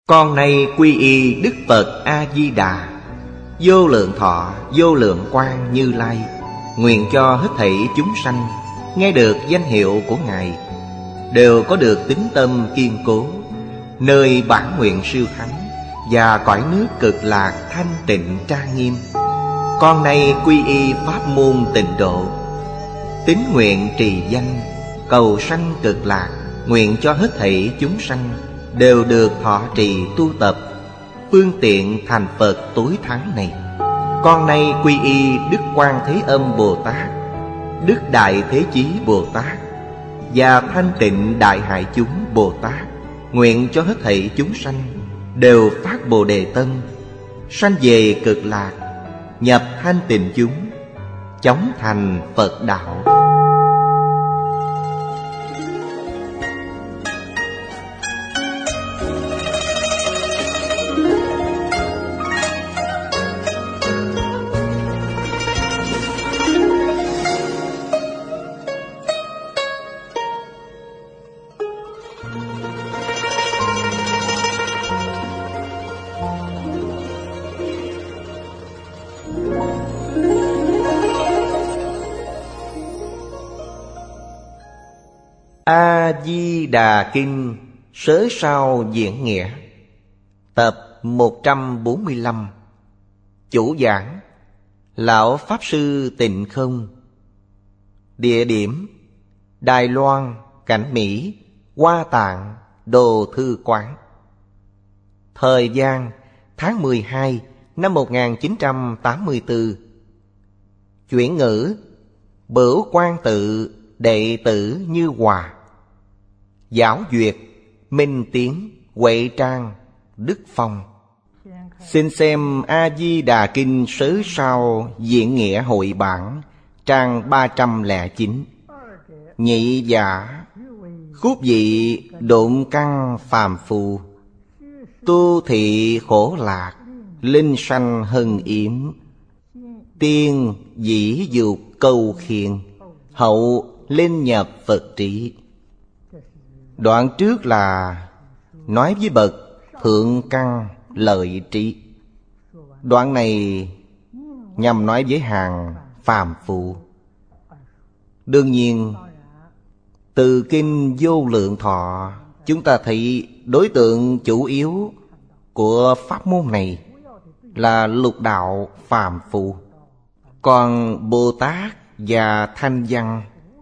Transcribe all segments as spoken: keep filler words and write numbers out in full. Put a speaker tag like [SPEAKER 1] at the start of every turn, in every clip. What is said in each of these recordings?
[SPEAKER 1] Con nay quy y Đức Phật A-di-đà, vô lượng thọ vô lượng quang Như Lai. Nguyện cho hết thảy chúng sanh nghe được danh hiệu của Ngài đều có được tín tâm kiên cố, nơi bản nguyện siêu thắng và cõi nước cực lạc thanh tịnh trang nghiêm. Con nay quy y pháp môn tịnh độ, tín nguyện trì danh cầu sanh cực lạc. Nguyện cho hết thảy chúng sanh đều được thọ trì tu tập phương tiện thành Phật tối thắng này. Con nay quy y Đức Quan Thế Âm Bồ Tát, Đức Đại Thế Chí Bồ Tát và Thanh Tịnh Đại Hải Chúng Bồ Tát. Nguyện cho hết thảy chúng sanh đều phát Bồ Đề tâm, sanh về cực lạc, nhập thanh tịnh chúng, chóng thành Phật đạo. A-di-đà Kinh Sớ Sao Diễn Nghĩa, tập một trăm bốn mươi lăm. Chủ giảng Lão Pháp Sư Tịnh Không. Địa điểm Đài Loan, Cảnh Mỹ, Hoa Tạng, Đồ Thư Quán. Thời gian tháng mười hai năm một nghìn chín trăm tám mươi tư. Chuyển ngữ Bửu Quan Tự đệ tử Như Hòa. Giáo duyệt Minh Tiến, Huệ Trang, Đức Phong. Xin xem A-di-đà Kinh Sớ Sao Diễn Nghĩa Hội Bản, trang ba trăm lẻ chín. Nhị giả khúc vị độn căn phàm phu, tu thị khổ lạc, linh sanh hân yếm. Tiên dĩ dục câu khiền, hậu linh nhập Phật trí. Đoạn trước là nói với bậc thượng căn lợi trí. Đoạn này nhằm nói với hàng phàm phu. Đương nhiên từ Kinh Vô Lượng Thọ chúng ta thấy đối tượng chủ yếu của pháp môn này là lục đạo phàm phu. Còn Bồ Tát và Thanh Văn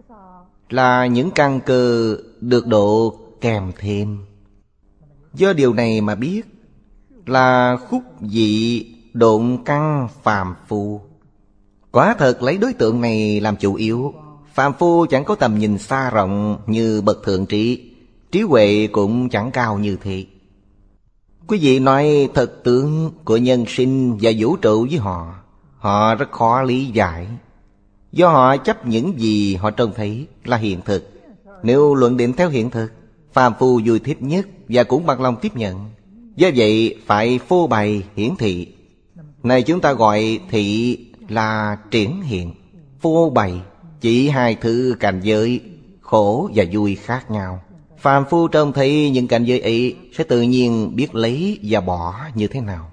[SPEAKER 1] là những căn cơ được độ kèm thêm. Do điều này mà biết là khúc vị độn căn phàm phu. Quả thật lấy đối tượng này làm chủ yếu. Phàm phu chẳng có tầm nhìn xa rộng như bậc thượng trí, trí huệ cũng chẳng cao như thế. Quý vị nói thực tướng của nhân sinh và vũ trụ với họ, họ rất khó lý giải. Do họ chấp những gì họ trông thấy là hiện thực. Nếu luận định theo hiện thực, phàm phu vui thích nhất và cũng bằng lòng tiếp nhận. Do vậy phải phô bày hiển thị. Này chúng ta gọi thị là triển hiện. Phô bày chỉ hai thứ cảnh giới khổ và vui khác nhau. Phàm phu trông thấy những cảnh giới ấy sẽ tự nhiên biết lấy và bỏ như thế nào.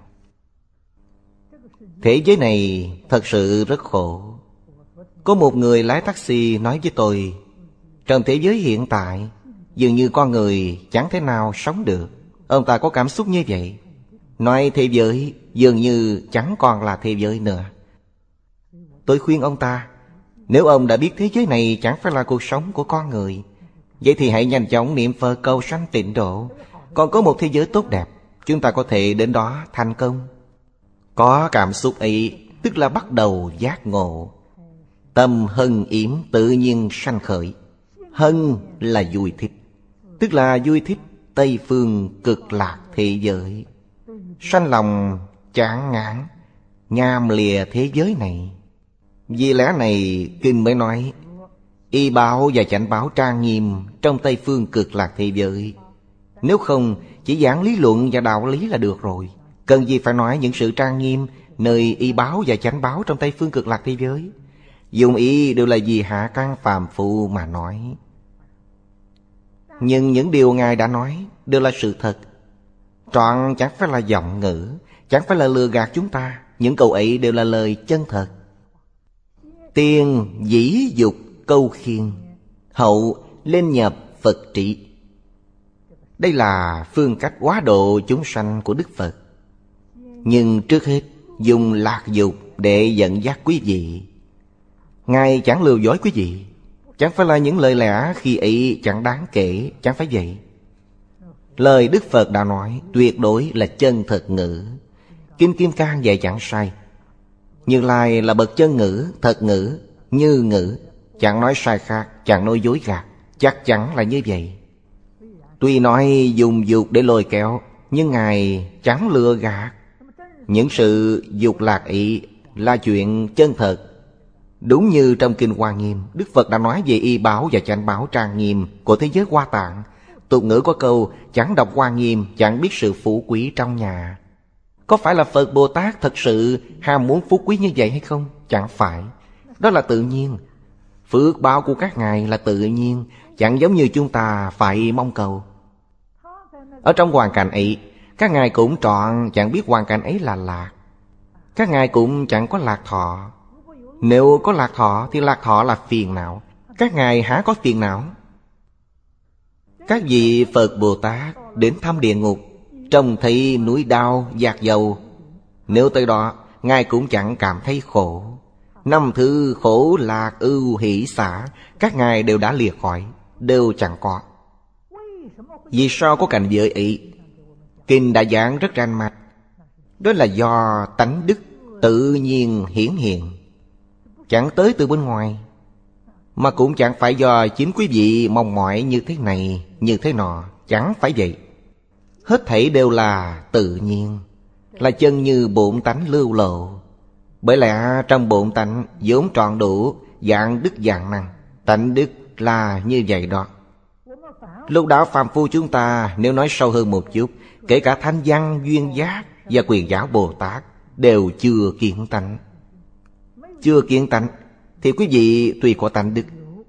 [SPEAKER 1] Thế giới này thật sự rất khổ. Có một người lái taxi nói với tôi, trong thế giới hiện tại dường như con người chẳng thể nào sống được. Ông ta có cảm xúc như vậy. Nói thế giới dường như chẳng còn là thế giới nữa. Tôi khuyên ông ta, nếu ông đã biết thế giới này chẳng phải là cuộc sống của con người, vậy thì hãy nhanh chóng niệm Phật cầu sanh tịnh độ. Còn có một thế giới tốt đẹp, chúng ta có thể đến đó thành công. Có cảm xúc ấy tức là bắt đầu giác ngộ. Tâm hân yếm tự nhiên sanh khởi. Hân là vui thích, tức là vui thích Tây phương cực lạc thế giới. Sanh lòng chán ngán, nham lìa thế giới này. Vì lẽ này Kinh mới nói y báo và chánh báo trang nghiêm trong Tây phương cực lạc thế giới. Nếu không chỉ giảng lý luận và đạo lý là được rồi. Cần gì phải nói những sự trang nghiêm nơi y báo và chánh báo trong Tây phương cực lạc thế giới. Dùng ý đều là vì hạ căn phàm phu mà nói. Nhưng những điều Ngài đã nói đều là sự thật. Trọn chẳng phải là vọng ngữ, chẳng phải là lừa gạt chúng ta. Những câu ấy đều là lời chân thật. Tiên dĩ dục câu khiên, hậu lên nhập Phật trị. Đây là phương cách hóa độ chúng sanh của Đức Phật. Nhưng trước hết dùng lạc dục để dẫn dắt quý vị. Ngài chẳng lừa dối quý vị. Chẳng phải là những lời lẽ khi ấy chẳng đáng kể, chẳng phải vậy. Lời Đức Phật đã nói tuyệt đối là chân thật ngữ. Kinh Kim Cang dạy chẳng sai. Như Lai là bậc chân ngữ, thật ngữ, như ngữ, chẳng nói sai khác, chẳng nói dối gạt. Chắc chắn là như vậy. Tuy nói dùng dục để lôi kéo, nhưng Ngài chẳng lừa gạt. Những sự dục lạc ý là chuyện chân thật. Đúng như trong Kinh Hoa Nghiêm, Đức Phật đã nói về y báo và chánh báo trang nghiêm của thế giới Hoa Tạng. Tục ngữ có câu chẳng đọc Hoa Nghiêm chẳng biết sự phú quý trong nhà. Có phải là Phật Bồ Tát thật sự ham muốn phú quý như vậy hay không? Chẳng phải. Đó là tự nhiên. Phước báo của các ngài là tự nhiên, chẳng giống như chúng ta phải mong cầu. Ở trong hoàn cảnh ấy, các ngài cũng trọn chẳng biết hoàn cảnh ấy là lạc. Các ngài cũng chẳng có lạc thọ. Nếu có lạc thọ thì lạc thọ là phiền não. Các ngài há có phiền não? Các vị Phật Bồ Tát đến thăm địa ngục, trông thấy núi đao, dạt dầu. Nếu tới đó, ngài cũng chẳng cảm thấy khổ. Năm thứ khổ lạc ưu hỷ xả, các ngài đều đã lìa khỏi, đều chẳng có. Vì sao có cảnh giới ấy? Kinh đã giảng rất rành mạch. Đó là do tánh đức tự nhiên hiển hiện, chẳng tới từ bên ngoài. Mà cũng chẳng phải do chính quý vị mong mỏi như thế này, như thế nọ. Chẳng phải vậy. Hết thảy đều là tự nhiên, là chân như bổn tánh lưu lộ. Bởi lẽ trong bổn tánh vốn trọn đủ dạng đức dạng năng. Tánh đức là như vậy đó. Lúc đó phàm phu chúng ta nếu nói sâu hơn một chút, kể cả Thanh Văn, Duyên Giác và Quyền Giáo Bồ Tát đều chưa kiến tánh. Chưa kiến tánh thì quý vị tuy có tánh đức,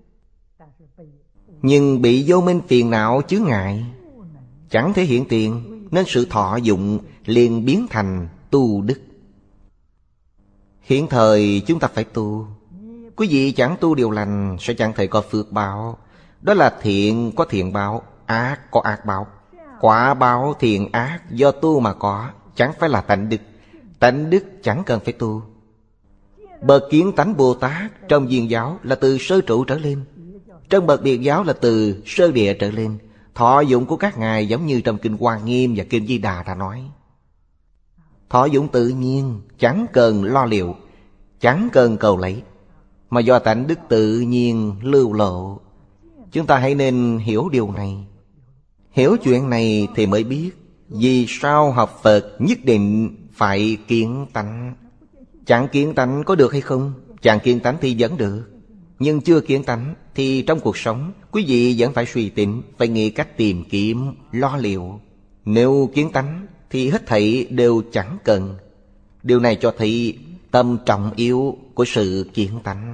[SPEAKER 1] nhưng bị vô minh phiền não chướng ngại, chẳng thể hiện tiền, nên sự thọ dụng liền biến thành tu đức. Hiện thời chúng ta phải tu. Quý vị chẳng tu điều lành sẽ chẳng thể có phước báo. Đó là thiện có thiện báo, ác có ác báo. Quả báo thiện ác do tu mà có, chẳng phải là tánh đức. Tánh đức chẳng cần phải tu. Bậc kiến tánh Bồ Tát trong Viên Giáo là từ sơ trụ trở lên, trong bậc Biệt Giáo là từ sơ địa trở lên. Thọ dụng của các ngài giống như trong Kinh Hoa Nghiêm và Kinh Di Đà đã nói. Thọ dụng tự nhiên, chẳng cần lo liệu, chẳng cần cầu lấy, mà do tánh đức tự nhiên lưu lộ. Chúng ta hãy nên hiểu điều này. Hiểu chuyện này thì mới biết vì sao học Phật nhất định phải kiến tánh. Chẳng kiến tánh có được hay không? Chẳng kiến tánh thì vẫn được. Nhưng chưa kiến tánh thì trong cuộc sống quý vị vẫn phải suy tính, phải nghĩ cách tìm kiếm, lo liệu. Nếu kiến tánh thì hết thảy đều chẳng cần. Điều này cho thấy tâm trọng yếu của sự kiến tánh.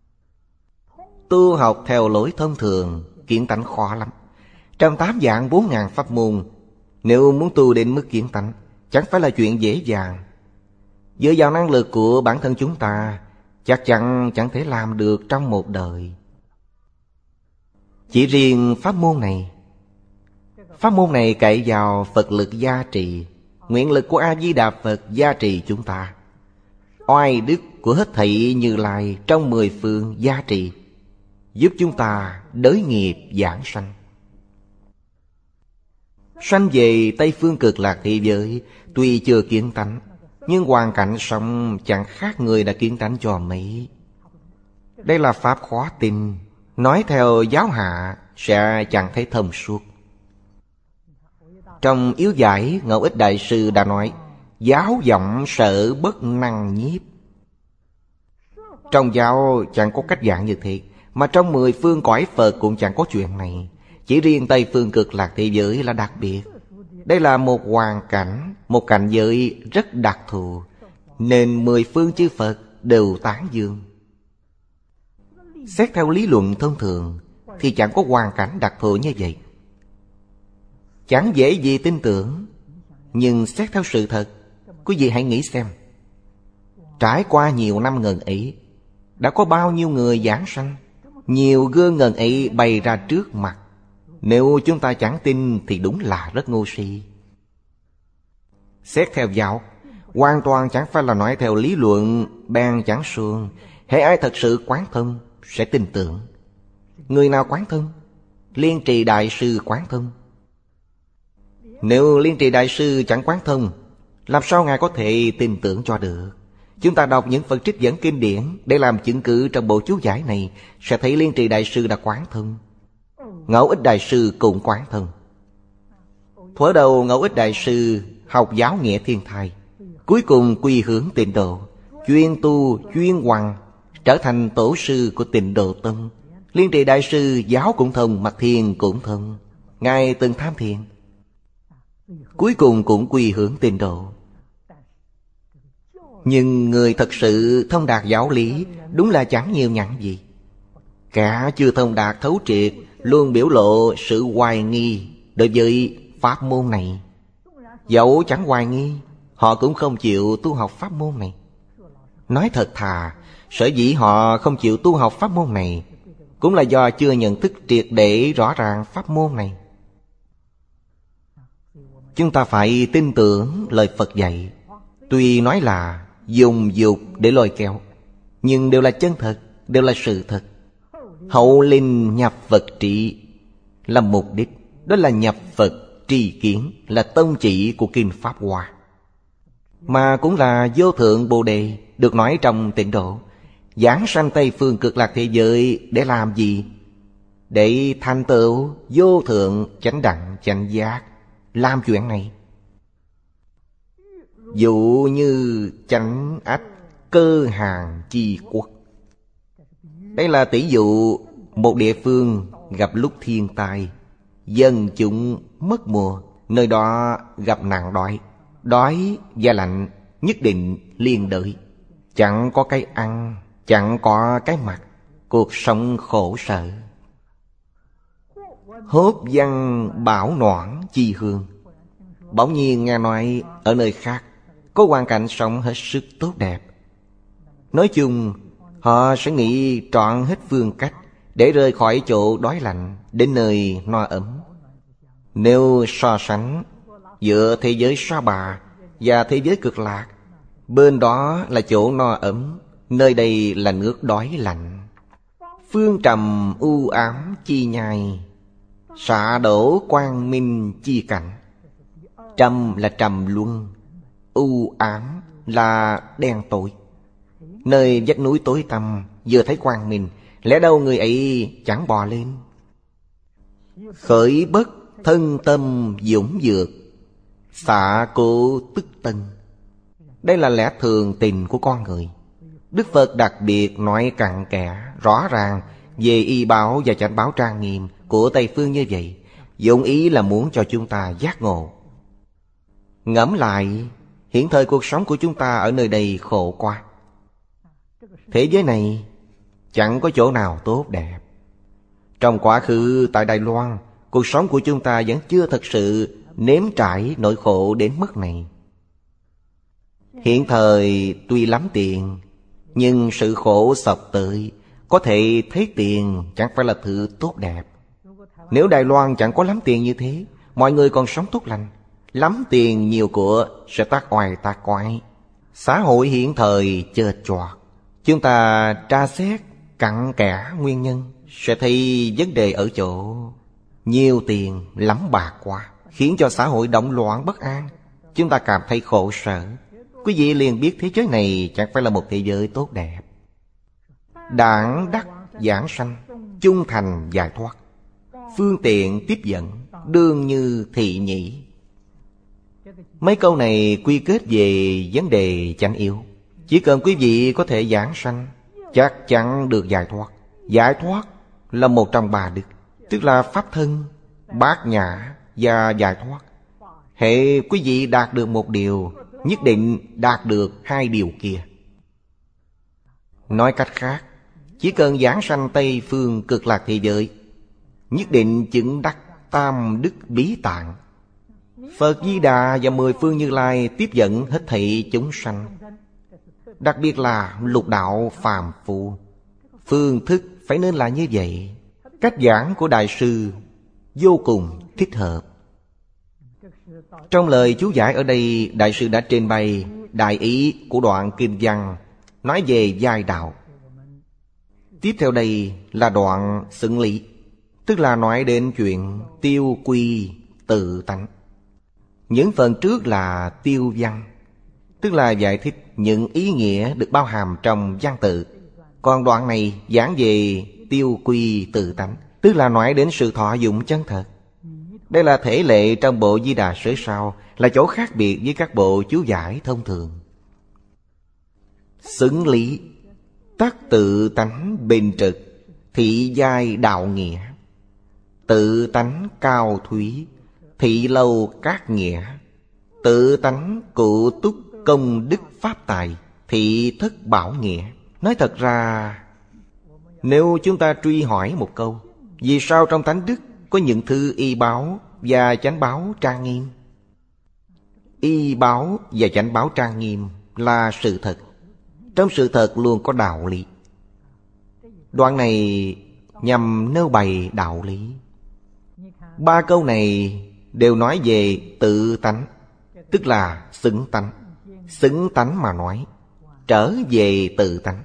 [SPEAKER 1] Tu học theo lối thông thường, kiến tánh khó lắm. Trong tám vạn bốn ngàn pháp môn, nếu muốn tu đến mức kiến tánh, chẳng phải là chuyện dễ dàng. Dựa vào năng lực của bản thân chúng ta, chắc chắn chẳng thể làm được trong một đời. Chỉ riêng pháp môn này, pháp môn này cậy vào Phật lực gia trì, nguyện lực của A-di-đà Phật gia trì chúng ta. Oai đức của hết thảy Như Lai trong mười phương gia trì, giúp chúng ta đới nghiệp giảng sanh. Sanh về Tây Phương Cực Lạc thế giới, tuy chưa kiến tánh, nhưng hoàn cảnh sống chẳng khác người đã kiến tánh cho mấy. Đây là pháp khó tin, nói theo giáo hạ sẽ chẳng thấy thông suốt. Trong Yếu Giải, Ngẫu Ích Đại Sư đã nói: giáo vọng sở bất năng nhiếp. Trong giáo chẳng có cách giảng như thế, mà trong mười phương cõi Phật cũng chẳng có chuyện này. Chỉ riêng Tây Phương Cực Lạc thế giới là đặc biệt. Đây là một hoàn cảnh, một cảnh giới rất đặc thù, nên mười phương chư Phật đều tán dương. Xét theo lý luận thông thường thì chẳng có hoàn cảnh đặc thù như vậy. Chẳng dễ gì tin tưởng. Nhưng xét theo sự thật, quý vị hãy nghĩ xem, trải qua nhiều năm ngần ấy, đã có bao nhiêu người giảng sanh, nhiều gương ngần ấy bày ra trước mặt. Nếu chúng ta chẳng tin thì đúng là rất ngu si. Xét theo giáo, hoàn toàn chẳng phải là nói theo lý luận bèn chẳng suông. Hễ ai thật sự quán thông sẽ tin tưởng. Người nào quán thông? Liên Trì Đại Sư quán thông. Nếu Liên Trì Đại Sư chẳng quán thông, làm sao Ngài có thể tin tưởng cho được? Chúng ta đọc những phần trích dẫn kinh điển để làm chứng cứ trong bộ chú giải này, sẽ thấy Liên Trì Đại Sư đã quán thông. Ngẫu Ích Đại Sư cũng quán thông. Thuở đầu Ngẫu Ích Đại Sư học giáo nghĩa thiên thai, cuối cùng quy hướng Tịnh Độ, chuyên tu chuyên hoằng, trở thành tổ sư của Tịnh Độ Tông. Liên Trì Đại Sư giáo cũng thông, mà thiền cũng thông. Ngài từng tham thiền, cuối cùng cũng quy hướng Tịnh Độ. Nhưng người thật sự thông đạt giáo lý đúng là chẳng nhiều nhặn gì. Cả chưa thông đạt thấu triệt luôn biểu lộ sự hoài nghi đối với pháp môn này. Dẫu chẳng hoài nghi, họ cũng không chịu tu học pháp môn này. Nói thật thà, sở dĩ họ không chịu tu học pháp môn này cũng là do chưa nhận thức triệt để rõ ràng pháp môn này. Chúng ta phải tin tưởng lời Phật dạy. Tuy nói là dùng dục để lôi kéo, nhưng đều là chân thật, đều là sự thật. Hậu linh nhập Phật trị là mục đích, đó là nhập Phật tri kiến, là tông chỉ của Kinh Pháp Hoa, mà cũng là vô thượng Bồ Đề được nói trong Tịnh Độ. Giảng sanh Tây Phương Cực Lạc thế giới để làm gì? Để thành tựu vô thượng chánh đẳng chánh giác. Làm chuyện này, dụ như chánh ách cơ hàng chi quốc. Đây là tỷ dụ một địa phương gặp lúc thiên tai, dân chúng mất mùa, nơi đó gặp nạn đói. Đói và lạnh nhất định liên đới. Chẳng có cái ăn, chẳng có cái mặc, cuộc sống khổ sở. Hốt văn bảo noãn chi hương. Bỗng nhiên nghe nói ở nơi khác có hoàn cảnh sống hết sức tốt đẹp. Nói chung, họ sẽ nghĩ trọn hết phương cách để rời khỏi chỗ đói lạnh đến nơi no ấm. Nếu so sánh giữa thế giới Sa Bà và thế giới Cực Lạc, bên đó là chỗ no ấm, nơi đây là nước đói lạnh. Phương trầm u ám chi nhai, xạ đổ quang minh chi cảnh. Trầm là trầm luân, u ám là đen tối. Nơi vách núi tối tăm vừa thấy quang minh, lẽ đâu người ấy chẳng bò lên. Khởi bất thân tâm dũng dược, xạ cố tức tân. Đây là lẽ thường tình của con người. Đức Phật đặc biệt nói cặn kẽ, rõ ràng về y báo và chánh báo trang nghiêm của Tây Phương như vậy, dụng ý là muốn cho chúng ta giác ngộ. Ngẫm lại, hiện thời cuộc sống của chúng ta ở nơi đây khổ quá. Thế giới này chẳng có chỗ nào tốt đẹp. Trong quá khứ tại Đài Loan, cuộc sống của chúng ta vẫn chưa thật sự nếm trải nỗi khổ đến mức này. Hiện thời tuy lắm tiền, nhưng sự khổ sập tới, có thể thấy tiền chẳng phải là thứ tốt đẹp. Nếu Đài Loan chẳng có lắm tiền như thế, mọi người còn sống tốt lành. Lắm tiền nhiều của sẽ tác oai tác quái. Xã hội hiện thời chơ choạc. Chúng ta tra xét cặn kẽ nguyên nhân, sẽ thấy vấn đề ở chỗ nhiều tiền lắm bạc quá, khiến cho xã hội động loạn bất an. Chúng ta cảm thấy khổ sở. Quý vị liền biết thế giới này chẳng phải là một thế giới tốt đẹp. Đảng đắc giảng sanh, chung thành giải thoát, phương tiện tiếp dẫn, đương như thị nhĩ. Mấy câu này quy kết về vấn đề chánh yếu. Chỉ cần quý vị có thể giảng sanh, chắc chắn được giải thoát. Giải thoát là một trong ba đức, tức là pháp thân, bát nhã và giải thoát. Hễ quý vị đạt được một điều, nhất định đạt được hai điều kia. Nói cách khác, chỉ cần giảng sanh Tây Phương Cực Lạc thế giới, nhất định chứng đắc tam đức bí tạng. Phật Di Đà và mười phương Như Lai tiếp dẫn hết thảy chúng sanh, đặc biệt là lục đạo phàm phu. Phương thức phải nên là như vậy. Cách giảng của Đại sư vô cùng thích hợp. Trong lời chú giải ở đây, Đại sư đã trình bày đại ý của đoạn kinh văn nói về giai đạo. Tiếp theo đây là đoạn xứng lý, tức là nói đến chuyện tiêu quy tự tánh. Những phần trước là tiêu văn, tức là giải thích những ý nghĩa được bao hàm trong văn tự. Còn đoạn này giảng về tiêu quy tự tánh, tức là nói đến sự thọ dụng chân thật. Đây là thể lệ trong bộ Di Đà Sớ Sao, là chỗ khác biệt với các bộ chú giải thông thường. Xứng lý, tắc tự tánh bình trực, thị giai đạo nghĩa. Tự tánh cao thúy, thị lâu các nghĩa. Tự tánh cụ túc công đức pháp tài, thị thất bảo nghĩa. Nói thật ra, nếu chúng ta truy hỏi một câu, vì sao trong tánh đức có những thư y báo và chánh báo trang nghiêm? Y báo và chánh báo trang nghiêm là sự thật. Trong sự thật luôn có đạo lý. Đoạn này nhằm nêu bày đạo lý. Ba câu này đều nói về tự tánh, tức là xứng tánh. Xứng tánh mà nói, trở về tự tánh.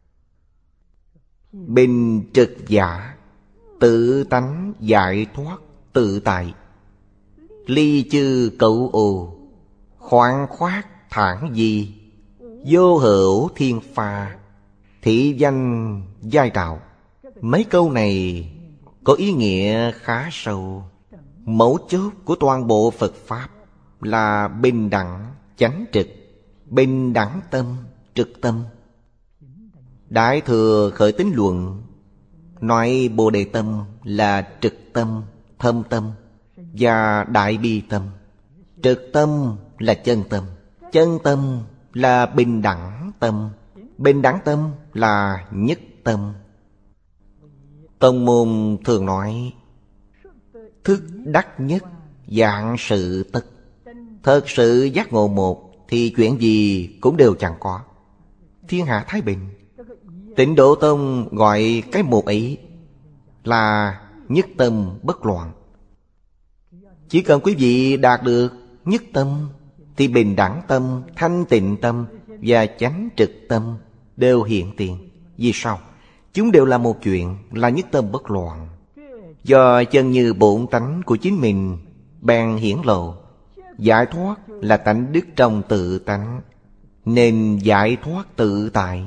[SPEAKER 1] Bình trực giả, tự tánh giải thoát tự tại. Ly chư cậu ồ, khoáng khoát thản di. Vô hữu thiên pha, thị danh giai đạo. Mấy câu này có ý nghĩa khá sâu. Mấu chốt của toàn bộ Phật Pháp là bình đẳng chánh trực, bình đẳng tâm trực tâm. Đại Thừa Khởi Tín Luận nói Bồ Đề tâm là trực tâm, thâm tâm và đại bi tâm. Trực tâm là chân tâm, chân tâm là bình đẳng tâm, bình đẳng tâm là nhất tâm. Tông môn thường nói thức đắc nhất, dạng sự tất. Thật sự giác ngộ một thì chuyện gì cũng đều chẳng có, thiên hạ thái bình. Tịnh Độ Tông gọi cái một ấy là nhất tâm bất loạn. Chỉ cần quý vị đạt được nhất tâm thì bình đẳng tâm, thanh tịnh tâm và chánh trực tâm đều hiện tiền. Vì sao? Chúng đều là một chuyện, là nhất tâm bất loạn. Do chân như bổn tánh của chính mình bèn hiển lộ. Giải thoát là tánh đức trong tự tánh, nên giải thoát tự tại.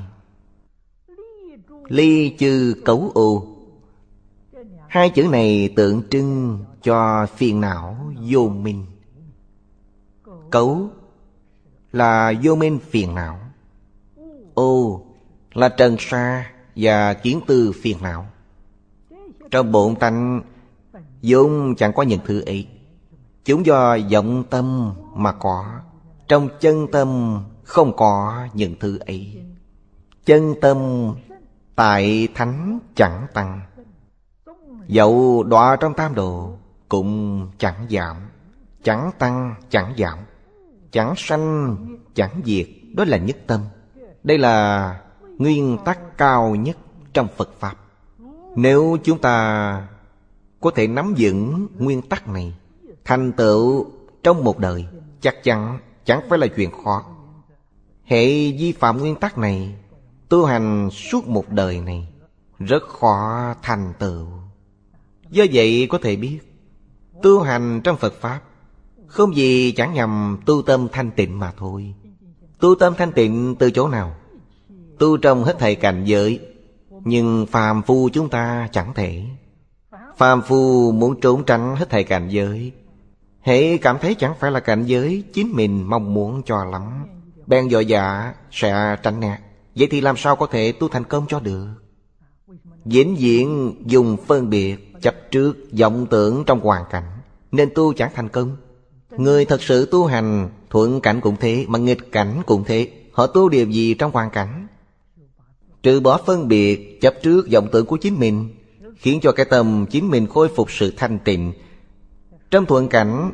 [SPEAKER 1] Ly chư cấu ô, hai chữ này tượng trưng cho phiền não vô minh. Cấu là vô minh phiền não, ô là trần sa và kiến tư phiền não. Trong bổn tánh vốn chẳng có những thứ ấy, chúng do vọng tâm mà có. Trong chân tâm không có những thứ ấy. Chân tâm tại thánh chẳng tăng, dẫu đọa trong tam đồ cũng chẳng giảm. Chẳng tăng chẳng giảm, chẳng sanh chẳng diệt. Đó là nhất tâm. Đây là nguyên tắc cao nhất trong Phật Pháp. Nếu chúng ta có thể nắm vững nguyên tắc này, thành tựu trong một đời chắc chắn chẳng phải là chuyện khó. Hệ vi phạm nguyên tắc này, tu hành suốt một đời này rất khó thành tựu. Do vậy có thể biết, tu hành trong Phật Pháp không gì chẳng nhằm tu tâm thanh tịnh mà thôi. Tu tâm thanh tịnh từ chỗ nào? Tu trong hết thảy cảnh giới. Nhưng phàm phu chúng ta chẳng thể. Phàm phu muốn trốn tránh hết thảy cảnh giới, hễ cảm thấy chẳng phải là cảnh giới chính mình mong muốn cho lắm, bèn vội vã sẽ tránh né. Vậy thì làm sao có thể tu thành công cho được? Vĩnh viễn dùng phân biệt, chấp trước, vọng tưởng trong hoàn cảnh, nên tu chẳng thành công. Người thật sự tu hành, thuận cảnh cũng thế, mà nghịch cảnh cũng thế. Họ tu điều gì trong hoàn cảnh? Trừ bỏ phân biệt, chấp trước, vọng tưởng của chính mình, khiến cho cái tâm chính mình khôi phục sự thanh tịnh. Trong thuận cảnh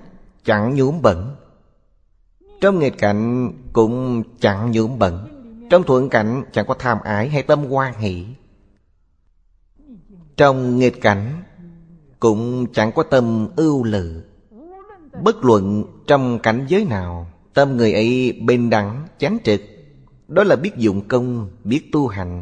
[SPEAKER 1] chẳng nhuốm bẩn. Trong nghịch cảnh cũng chẳng nhuốm bẩn. Trong thuận cảnh chẳng có tham ái hay tâm hoan hỷ. Trong nghịch cảnh cũng chẳng có tâm ưu lự. Bất luận trong cảnh giới nào, tâm người ấy bình đẳng, chánh trực. Đó là biết dụng công, biết tu hành.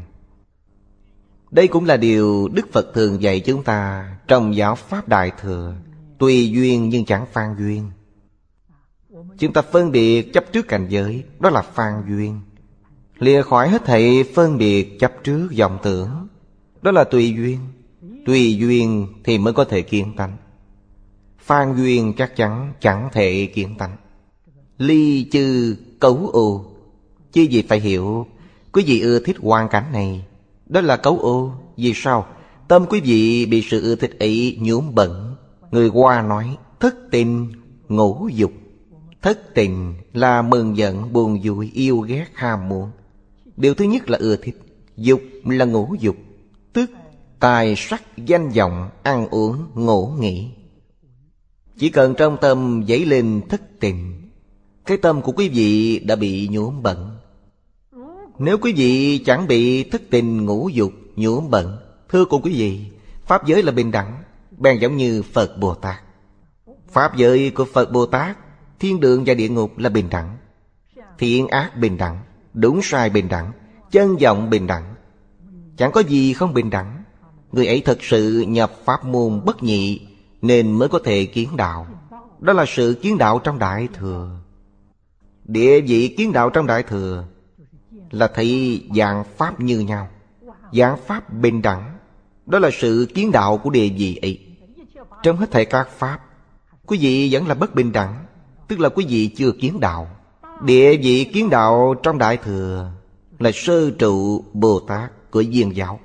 [SPEAKER 1] Đây cũng là điều Đức Phật thường dạy chúng ta trong giáo Pháp Đại Thừa. Tùy duyên nhưng chẳng phan duyên. Chúng ta phân biệt chấp trước cảnh giới, đó là phan duyên. Lìa khỏi hết thảy phân biệt chấp trước vọng tưởng, đó là tùy duyên. Tùy duyên thì mới có thể kiến tánh. Phan duyên chắc chắn chẳng thể kiến tánh. Ly chư cấu ô. Chứ gì phải hiểu, quý vị ưa thích hoàn cảnh này, đó là cấu ô. Vì sao? Tâm quý vị bị sự ưa thích ấy nhuốm bẩn. Người Hoa nói thất tình ngũ dục. Thất tình là mừng giận, buồn vui, yêu ghét, ham muốn. Điều thứ nhất là ưa thích. Dục là ngũ dục, tức tài sắc danh vọng, ăn uống, ngủ nghỉ. Chỉ cần trong tâm dấy lên thất tình, cái tâm của quý vị đã bị nhuốm bẩn. Nếu quý vị chẳng bị thất tình ngũ dục nhuốm bẩn, thưa cùng quý vị, pháp giới là bình đẳng, bèn giống như Phật Bồ Tát. Pháp giới của Phật Bồ Tát, thiên đường và địa ngục là bình đẳng. Thiện ác bình đẳng, đúng sai bình đẳng, chân vọng bình đẳng. Chẳng có gì không bình đẳng. Người ấy thật sự nhập pháp môn bất nhị, nên mới có thể kiến đạo. Đó là sự kiến đạo trong Đại Thừa. Địa vị kiến đạo trong Đại Thừa là thấy dạng pháp như nhau, dạng pháp bình đẳng. Đó là sự kiến đạo của địa vị ấy. Trong hết thảy các pháp, quý vị vẫn là bất bình đẳng, tức là quý vị chưa kiến đạo. Địa vị kiến đạo trong Đại Thừa là sơ trụ Bồ Tát của Viên giáo.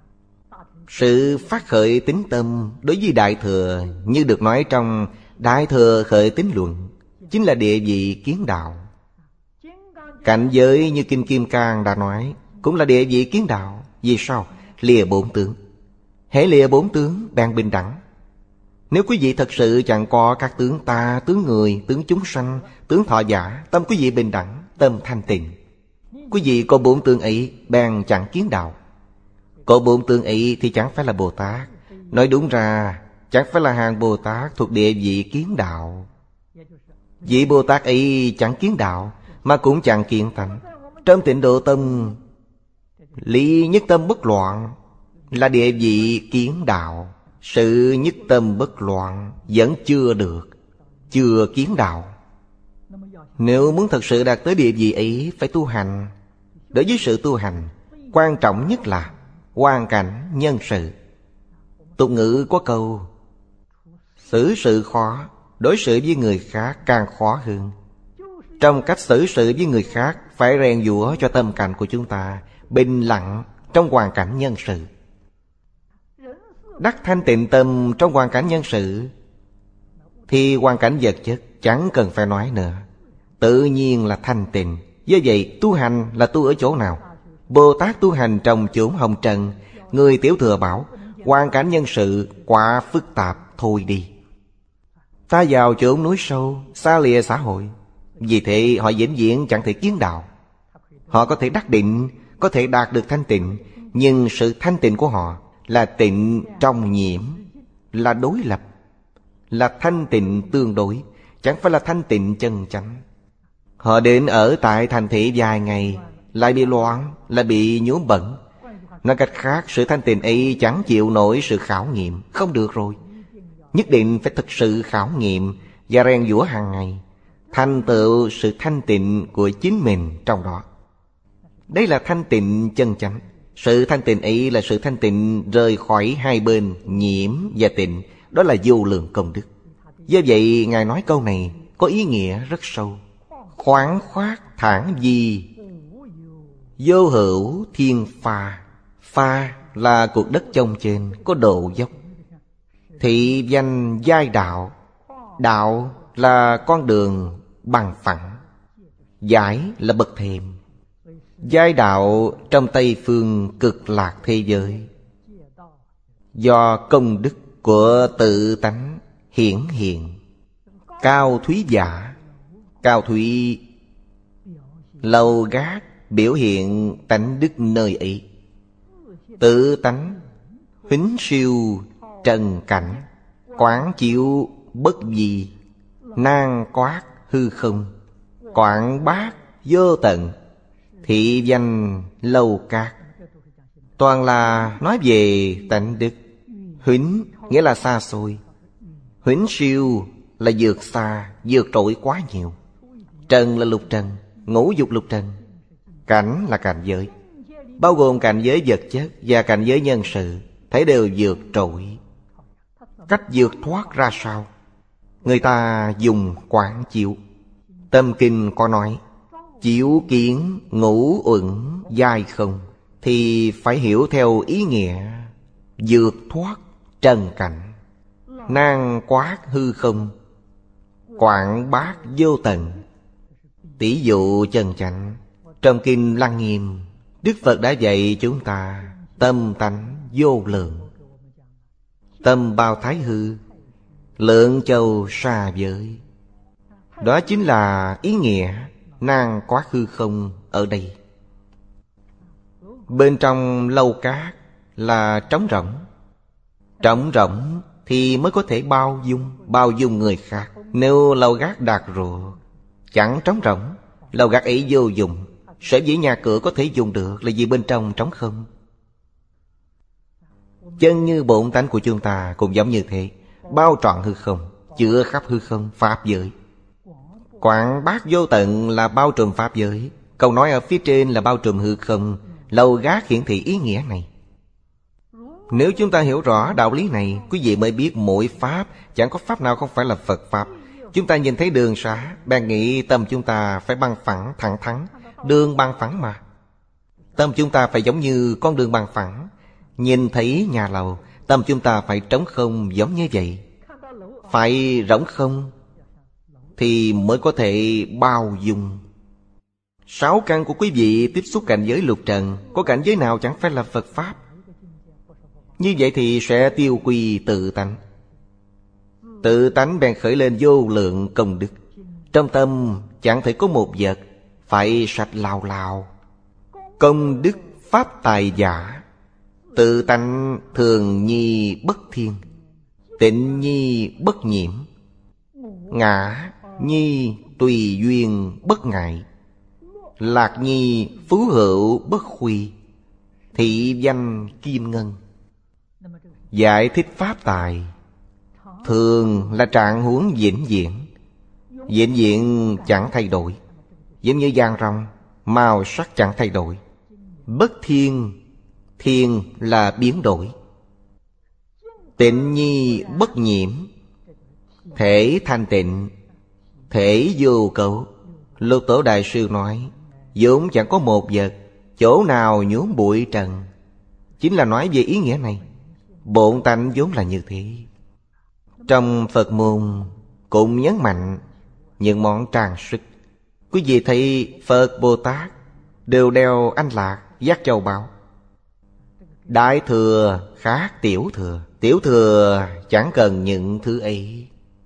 [SPEAKER 1] Sự phát khởi tín tâm đối với Đại Thừa, như được nói trong Đại Thừa Khởi Tín Luận, chính là địa vị kiến đạo. Cảnh giới như Kinh Kim Cang đã nói, cũng là địa vị kiến đạo. Vì sao? Lìa bốn tướng. Hễ lìa bốn tướng, bèn bình đẳng. Nếu quý vị thật sự chẳng có các tướng ta, tướng người, tướng chúng sanh, tướng thọ giả, tâm quý vị bình đẳng, tâm thanh tịnh, quý vị có bốn tướng ấy, bèn chẳng kiến đạo. Có bốn tướng ấy thì chẳng phải là Bồ Tát. Nói đúng ra, chẳng phải là hàng Bồ Tát thuộc địa vị kiến đạo. Vị Bồ Tát ấy chẳng kiến đạo, mà cũng chẳng kiến tánh. Trong Tịnh Độ Tông, lý nhất tâm bất loạn là địa vị kiến đạo. Sự nhất tâm bất loạn vẫn chưa được, chưa kiến đạo. Nếu muốn thật sự đạt tới địa vị ấy, phải tu hành. Đối với sự tu hành, quan trọng nhất là hoàn cảnh nhân sự. Tục ngữ có câu, xử sự khó, đối xử với người khác càng khó hơn. Trong cách xử sự với người khác, phải rèn giũa cho tâm cảnh của chúng ta bình lặng trong hoàn cảnh nhân sự. Đắc thanh tịnh tâm trong hoàn cảnh nhân sự, thì hoàn cảnh vật chất chẳng cần phải nói nữa, tự nhiên là thanh tịnh. Do vậy tu hành là tu ở chỗ nào? Bồ Tát tu hành trong chốn hồng trần. Người tiểu thừa bảo hoàn cảnh nhân sự quá phức tạp, thôi đi. Ta vào chốn núi sâu, xa lìa xã hội. Vì thế họ vĩnh viễn chẳng thể kiến đạo. Họ có thể đắc định, có thể đạt được thanh tịnh, nhưng sự thanh tịnh của họ là tịnh trong nhiễm, là đối lập, là thanh tịnh tương đối, chẳng phải là thanh tịnh chân chánh. Họ đến ở tại thành thị vài ngày, lại bị loạn, lại bị nhuốm bẩn. Nói cách khác, sự thanh tịnh ấy chẳng chịu nổi sự khảo nghiệm. Không được rồi. Nhất định phải thực sự khảo nghiệm và rèn giũa hàng ngày, thành tựu sự thanh tịnh của chính mình trong đó. Đây là thanh tịnh chân chánh. Sự thanh tịnh ấy là sự thanh tịnh rời khỏi hai bên nhiễm và tịnh. Đó là vô lượng công đức. Do vậy Ngài nói câu này có ý nghĩa rất sâu. Khoáng khoát thản vi, vô hữu thiên pha. Pha là cuộc đất chông trên, có độ dốc. Thị danh giai đạo. Đạo là con đường bằng phẳng. Giải là bậc thềm. Giai đạo trong Tây phương cực lạc thế giới, do công đức của tự tánh hiển hiện. Cao thúy giả. Cao thúy lâu gác biểu hiện tánh đức nơi ấy. Tự tánh huýnh siêu trần cảnh, quán chiếu bất di, nan quát hư không, quảng bác vô tận, thị danh lâu cát. Toàn là nói về tánh đức. Huýnh nghĩa là xa xôi, huýnh siêu là vượt xa, vượt trội quá nhiều. Trần là lục trần, ngũ dục lục trần. Cảnh là cảnh giới, bao gồm cảnh giới vật chất và cảnh giới nhân sự, thấy đều vượt trội. Cách vượt thoát ra sao? Người ta dùng quán chiếu. Tâm kinh có nói chiếu kiến ngũ uẩn giai không, thì phải hiểu theo ý nghĩa vượt thoát trần cảnh, nan quát hư không, quảng bác vô tận. Tỷ dụ chân chánh. Trong kinh Lăng Nghiêm, Đức Phật đã dạy chúng ta tâm tánh vô lượng, tâm bao thái hư, lượng châu xa vời. Đó chính là ý nghĩa nan quát hư không ở đây. Bên trong lâu cát là trống rỗng. Trống rỗng thì mới có thể bao dung, bao dung người khác. Nếu lâu gác đạt ruột, chẳng trống rỗng, lâu gác ấy vô dụng. Sở dĩ nhà cửa có thể dùng được là vì bên trong trống không. Chân như bổn tánh của chúng ta cũng giống như thế, bao trọn hư không, chứa khắp hư không pháp giới. Quảng bác vô tận là bao trùm pháp giới. Câu nói ở phía trên là bao trùm hư không. Lâu gác hiển thị ý nghĩa này. Nếu chúng ta hiểu rõ đạo lý này, quý vị mới biết mỗi pháp, chẳng có pháp nào không phải là Phật pháp. Chúng ta nhìn thấy đường xá, bạn nghĩ tâm chúng ta phải bằng phẳng thẳng thắn. Đường bằng phẳng mà. Tâm chúng ta phải giống như con đường bằng phẳng. Nhìn thấy nhà lầu, tâm chúng ta phải trống không giống như vậy. Phải rỗng không thì mới có thể bao dung. Sáu căn của quý vị tiếp xúc cảnh giới lục trần, có cảnh giới nào chẳng phải là Phật pháp. Như vậy thì sẽ tiêu quy tự tánh. Tự tánh bèn khởi lên vô lượng công đức. Trong tâm chẳng thể có một vật, phải sạch lao lao. Công đức pháp tài giả, tự tánh thường nhi bất thiên, tịnh nhi bất nhiễm, ngã nhi tùy duyên bất ngại, lạc nhi phú hữu bất khuy, thị danh kim ngân. Giải thích pháp tài thường là trạng huống vĩnh viễn. Vĩnh viễn chẳng thay đổi, giống như vàng ròng, màu sắc chẳng thay đổi. Bất thiên, thiên là biến đổi. Tịnh nhi bất nhiễm, thể thanh tịnh, thể vô cấu. Lục Tổ Đại Sư nói vốn chẳng có một vật, chỗ nào nhuốm bụi trần. Chính là nói về ý nghĩa này. Bổn tánh vốn là như thế. Trong Phật môn cũng nhấn mạnh những món trang sức. Quý vị thấy Phật Bồ Tát đều đeo anh lạc, dắt châu báu. Đại thừa khác tiểu thừa. Tiểu thừa chẳng cần những thứ ấy.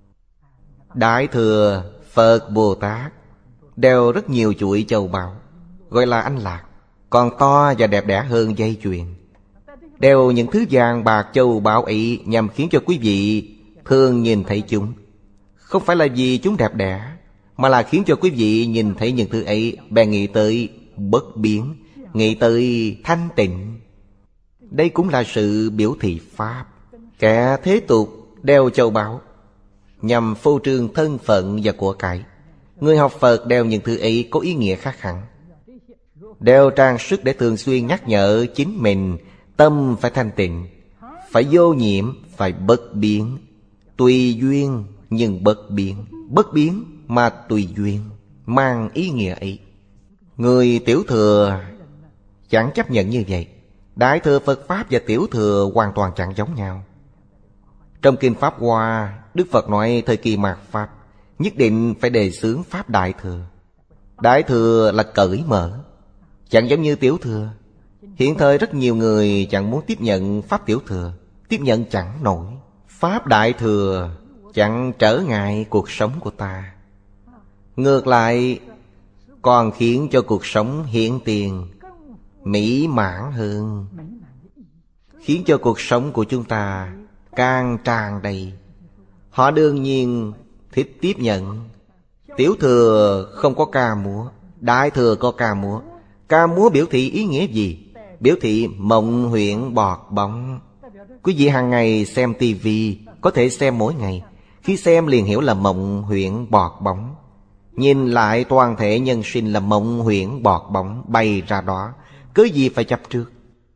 [SPEAKER 1] Đại thừa Phật Bồ Tát đeo rất nhiều chuỗi châu báu, gọi là anh lạc, còn to và đẹp đẽ hơn dây chuyền. Đeo những thứ vàng bạc châu báu ấy nhằm khiến cho quý vị thường nhìn thấy chúng. Không phải là vì chúng đẹp đẽ, mà là khiến cho quý vị nhìn thấy những thứ ấy bèn nghĩ tới bất biến, nghĩ tới thanh tịnh. Đây cũng là sự biểu thị pháp. Kẻ thế tục đeo châu báu nhằm phô trương thân phận và của cải. Người học Phật đeo những thứ ấy có ý nghĩa khác hẳn. Đeo trang sức để thường xuyên nhắc nhở chính mình tâm phải thanh tịnh, phải vô nhiễm, phải bất biến. Tùy duyên nhưng bất biến. Bất biến mà tùy duyên, mang ý nghĩa ấy. Người tiểu thừa chẳng chấp nhận như vậy. Đại thừa Phật Pháp và tiểu thừa hoàn toàn chẳng giống nhau. Trong Kinh Pháp Hoa, Đức Phật nói thời kỳ mạt Pháp nhất định phải đề xướng Pháp Đại Thừa. Đại Thừa là cởi mở, chẳng giống như tiểu thừa. Hiện thời rất nhiều người chẳng muốn tiếp nhận Pháp tiểu thừa, tiếp nhận chẳng nổi. Pháp Đại Thừa chẳng trở ngại cuộc sống của ta. Ngược lại còn khiến cho cuộc sống hiện tiền mỹ mãn hơn, khiến cho cuộc sống của chúng ta càng tràn đầy. Họ đương nhiên thích tiếp nhận. Tiểu thừa không có ca múa, đại thừa có ca múa. Ca múa biểu thị ý nghĩa gì? Biểu thị mộng huyễn bọt bóng. Quý vị hàng ngày xem tivi, có thể xem mỗi ngày. Khi xem liền hiểu là mộng huyễn bọt bóng. Nhìn lại toàn thể nhân sinh là mộng huyễn bọt bóng bay ra đó, cớ gì phải chấp trước.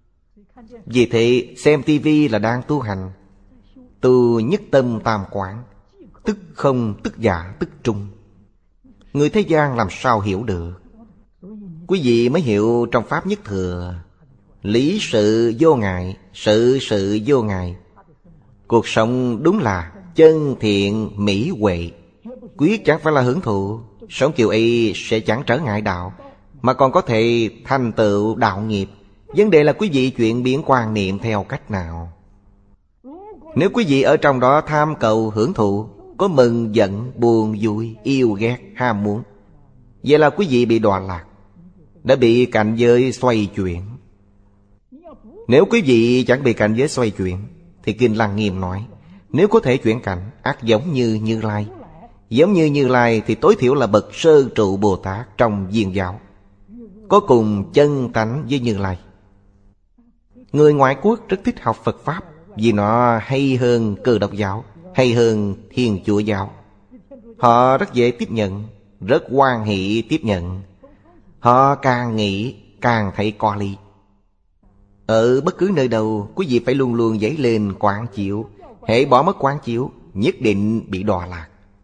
[SPEAKER 1] Vì thế xem tivi là đang tu hành. Tu nhất tâm tam quán, tức không, tức giả, tức trung. Người thế gian làm sao hiểu được? Quý vị mới hiểu trong Pháp Nhất Thừa. Lý sự vô ngại, sự sự vô ngại. Cuộc sống đúng là chân thiện mỹ huệ, quyết chẳng phải là hưởng thụ. Sống kiểu ấy sẽ chẳng trở ngại đạo, mà còn có thể thành tựu đạo nghiệp. Vấn đề là quý vị chuyển biến quan niệm theo cách nào. Nếu quý vị ở trong đó tham cầu hưởng thụ, có mừng giận, buồn vui, yêu ghét, ham muốn, vậy là quý vị bị đọa lạc, đã bị cảnh giới xoay chuyển. Nếu quý vị chẳng bị cảnh giới xoay chuyển, thì Kinh Lăng Nghiêm nói, nếu có thể chuyển cảnh, ắt giống như Như Lai. Giống như Như Lai thì tối thiểu là bậc sơ trụ Bồ Tát trong Viên giáo, có cùng chân tánh với Như Lai. Người ngoại quốc rất thích học Phật Pháp, vì nó hay hơn Cơ Đốc giáo, hay hơn Thiên Chúa giáo. Họ rất dễ tiếp nhận, rất hoan hỷ tiếp nhận. Họ càng nghĩ càng thấy có lý. Ở bất cứ nơi đâu, quý vị phải luôn luôn dấy lên quán chiếu. Hễ bỏ mất quán chiếu, nhất định bị đọa lạc.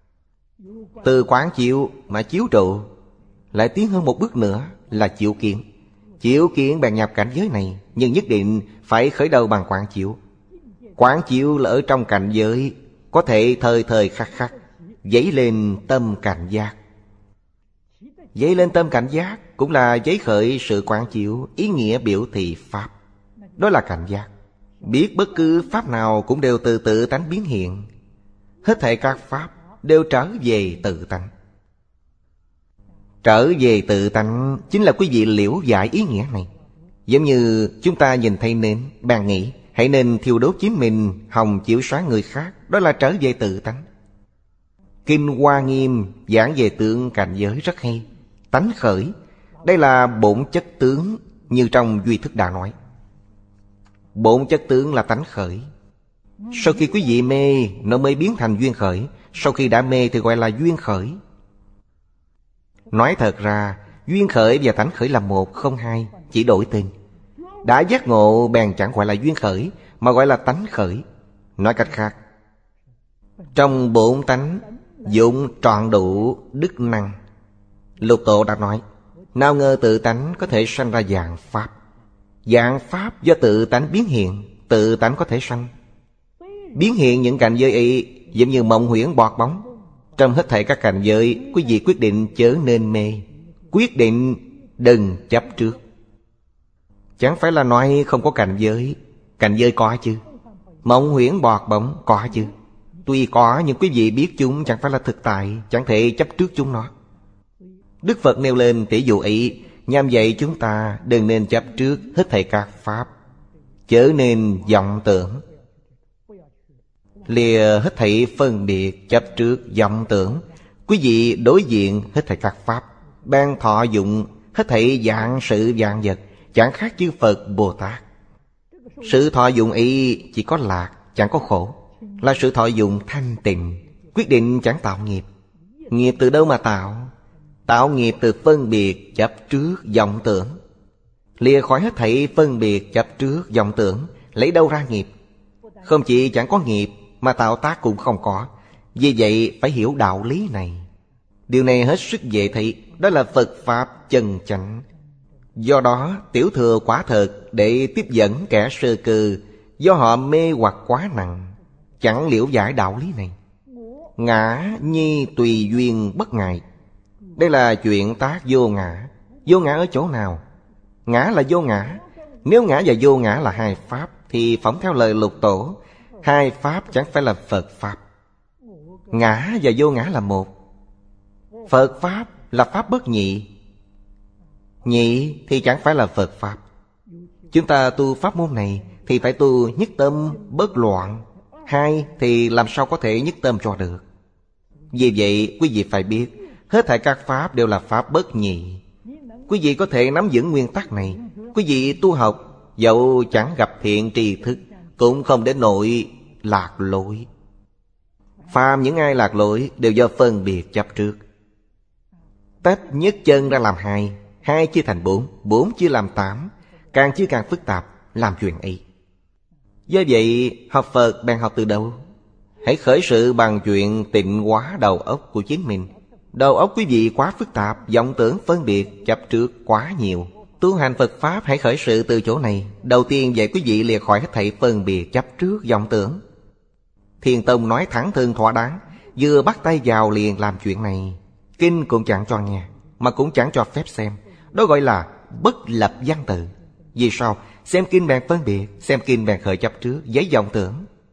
[SPEAKER 1] Từ quán chiếu mà chiếu trụ, lại tiến hơn một bước nữa là chiếu kiến. Chiếu kiến bèn nhập cảnh giới này, nhưng nhất định phải khởi đầu bằng quán chiếu. Quán chiếu là ở trong cảnh giới, có thể thời thời khắc khắc dấy lên tâm cảnh giác. Dấy lên tâm cảnh giác cũng là dấy khởi sự quán chiếu, ý nghĩa biểu thị Pháp. Đó là cảnh giác. Biết bất cứ Pháp nào cũng đều từ tự tánh biến hiện. Hết thảy các Pháp đều trở về tự tánh. Trở về tự tánh chính là quý vị liễu giải ý nghĩa này. Giống như chúng ta nhìn thấy nến, bạn nghĩ hãy nên thiêu đốt chính mình, hòng chiếu sáng người khác. Đó là trở về tự tánh. Kinh Hoa Nghiêm giảng về tướng cảnh giới rất hay. Tánh khởi, đây là bổn chất tướng, như trong Duy Thức đã nói. Bổn chất tướng là tánh khởi. Sau khi quý vị mê, nó mới biến thành duyên khởi. Sau khi đã mê thì gọi là duyên khởi. Nói thật ra, duyên khởi và tánh khởi là một, không hai, chỉ đổi tên. Đã giác ngộ bèn chẳng gọi là duyên khởi, mà gọi là tánh khởi. Nói cách khác, trong bổn tánh dụng trọn đủ đức năng. Lục Tổ đã nói, nào ngờ tự tánh có thể sanh ra dạng Pháp. Dạng Pháp do tự tánh biến hiện, tự tánh có thể sanh. Biến hiện những cảnh giới ấy giống như mộng huyễn bọt bóng. Trong hết thảy các cảnh giới, quý vị quyết định chớ nên mê, quyết định đừng chấp trước. Chẳng phải là nói không có cảnh giới. Cảnh giới có chứ. Mộng huyễn bọt bóng có chứ. Tuy có nhưng quý vị biết chúng chẳng phải là thực tại, chẳng thể chấp trước chúng nó. Đức Phật nêu lên tỷ dụ ấy nhằm dạy chúng ta đừng nên chấp trước hết thảy các Pháp, chớ nên vọng tưởng. Lìa hết thảy phân biệt chấp trước vọng tưởng, quý vị đối diện hết thảy các Pháp, ban thọ dụng hết thảy dạng sự dạng vật, chẳng khác chư Phật Bồ Tát. Sự thọ dụng ấy chỉ có lạc, chẳng có khổ, là sự thọ dụng thanh tịnh, quyết định chẳng tạo nghiệp. Nghiệp từ đâu mà tạo? Tạo nghiệp từ phân biệt chấp trước vọng tưởng. Lìa khỏi hết thảy phân biệt chấp trước vọng tưởng, lấy đâu ra nghiệp? Không chỉ chẳng có nghiệp, mà tạo tác cũng không có. Vì vậy phải hiểu đạo lý này. Điều này hết sức dễ thấy. Đó là Phật Pháp chân chánh. Do đó tiểu thừa quả thật để tiếp dẫn kẻ sơ cơ, do họ mê hoặc quá nặng, chẳng liễu giải đạo lý này. Ngã nhi tùy duyên bất ngại. Đây là chuyện tác vô ngã. Vô ngã ở chỗ nào? Ngã là vô ngã. Nếu ngã và vô ngã là hai Pháp, thì phỏng theo lời Lục Tổ, hai Pháp chẳng phải là Phật Pháp. Ngã và vô ngã là một. Phật Pháp là Pháp bất nhị. Nhị thì chẳng phải là Phật Pháp. Chúng ta tu pháp môn này thì phải tu nhất tâm bất loạn. Hai thì làm sao có thể nhất tâm cho được. Vì vậy quý vị phải biết, hết thảy các Pháp đều là Pháp bất nhị. Quý vị có thể nắm vững nguyên tắc này, quý vị tu học dẫu chẳng gặp thiện tri thức cũng không đến nỗi lạc lối. Phàm những ai lạc lối đều do phân biệt chấp trước. Tách nhất chân ra làm hai, hai chia thành bốn, bốn chia làm tám, càng chia càng phức tạp, làm chuyện ấy. Do vậy học Phật bèn học từ đâu? Hãy khởi sự bằng chuyện tịnh hóa đầu óc của chính mình. Đầu óc quý vị quá phức tạp, vọng tưởng phân biệt chấp trước quá nhiều. Tu hành Phật Pháp hãy khởi sự từ chỗ này. Đầu tiên dạy quý vị liệt khỏi hết thảy phân biệt chấp trước vọng tưởng. Thiền Tông nói thẳng thừng thỏa đáng, vừa bắt tay vào liền làm chuyện này. Kinh cũng chẳng cho nghe, mà cũng chẳng cho phép xem. Đó gọi là bất lập văn tự. Vì sao? Xem kinh bèn phân biệt, xem kinh bèn khởi chấp trước, giấy vọng tưởng.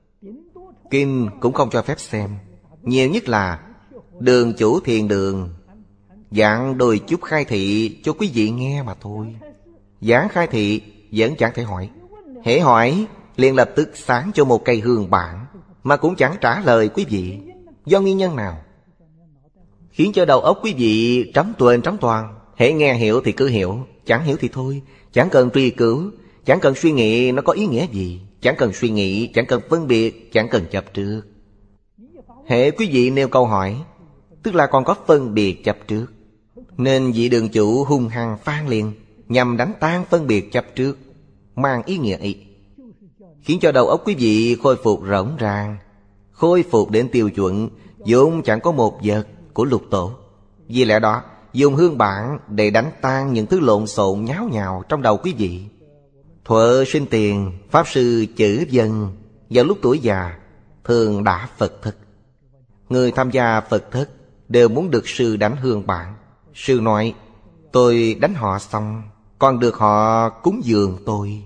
[SPEAKER 1] Kinh cũng không cho phép xem. Nhiều nhất là Đường Chủ Thiền Đường giảng đôi chút khai thị cho quý vị nghe mà thôi. Giảng khai thị vẫn chẳng thể hỏi. Hễ hỏi liền lập tức sáng cho một cây hương bản, mà cũng chẳng trả lời quý vị. Do nguyên nhân nào? Khiến cho đầu óc quý vị trống tuềnh trống toàn. Hễ nghe hiểu thì cứ hiểu, chẳng hiểu thì thôi. Chẳng cần truy cứu, chẳng cần suy nghĩ nó có ý nghĩa gì. Chẳng cần suy nghĩ, chẳng cần phân biệt, chẳng cần chấp trước. Hễ quý vị nêu câu hỏi, tức là còn có phân biệt chấp trước. Nên vị Đường Chủ hung hăng phang liền, nhằm đánh tan phân biệt chấp trước, mang ý nghĩa ấy, khiến cho đầu óc quý vị khôi phục rỗng ràng, khôi phục đến tiêu chuẩn vốn chẳng có một vật của lục tổ. Vì lẽ đó dùng hương bản để đánh tan những thứ lộn xộn nháo nhào trong đầu quý vị. Thuở sinh tiền, Pháp Sư Chữ Dân vào lúc tuổi già thường đã Phật thất. Người tham gia Phật thất đều muốn được sư đánh hương bản. Sư nói, tôi đánh họ xong, còn được họ cúng dường tôi.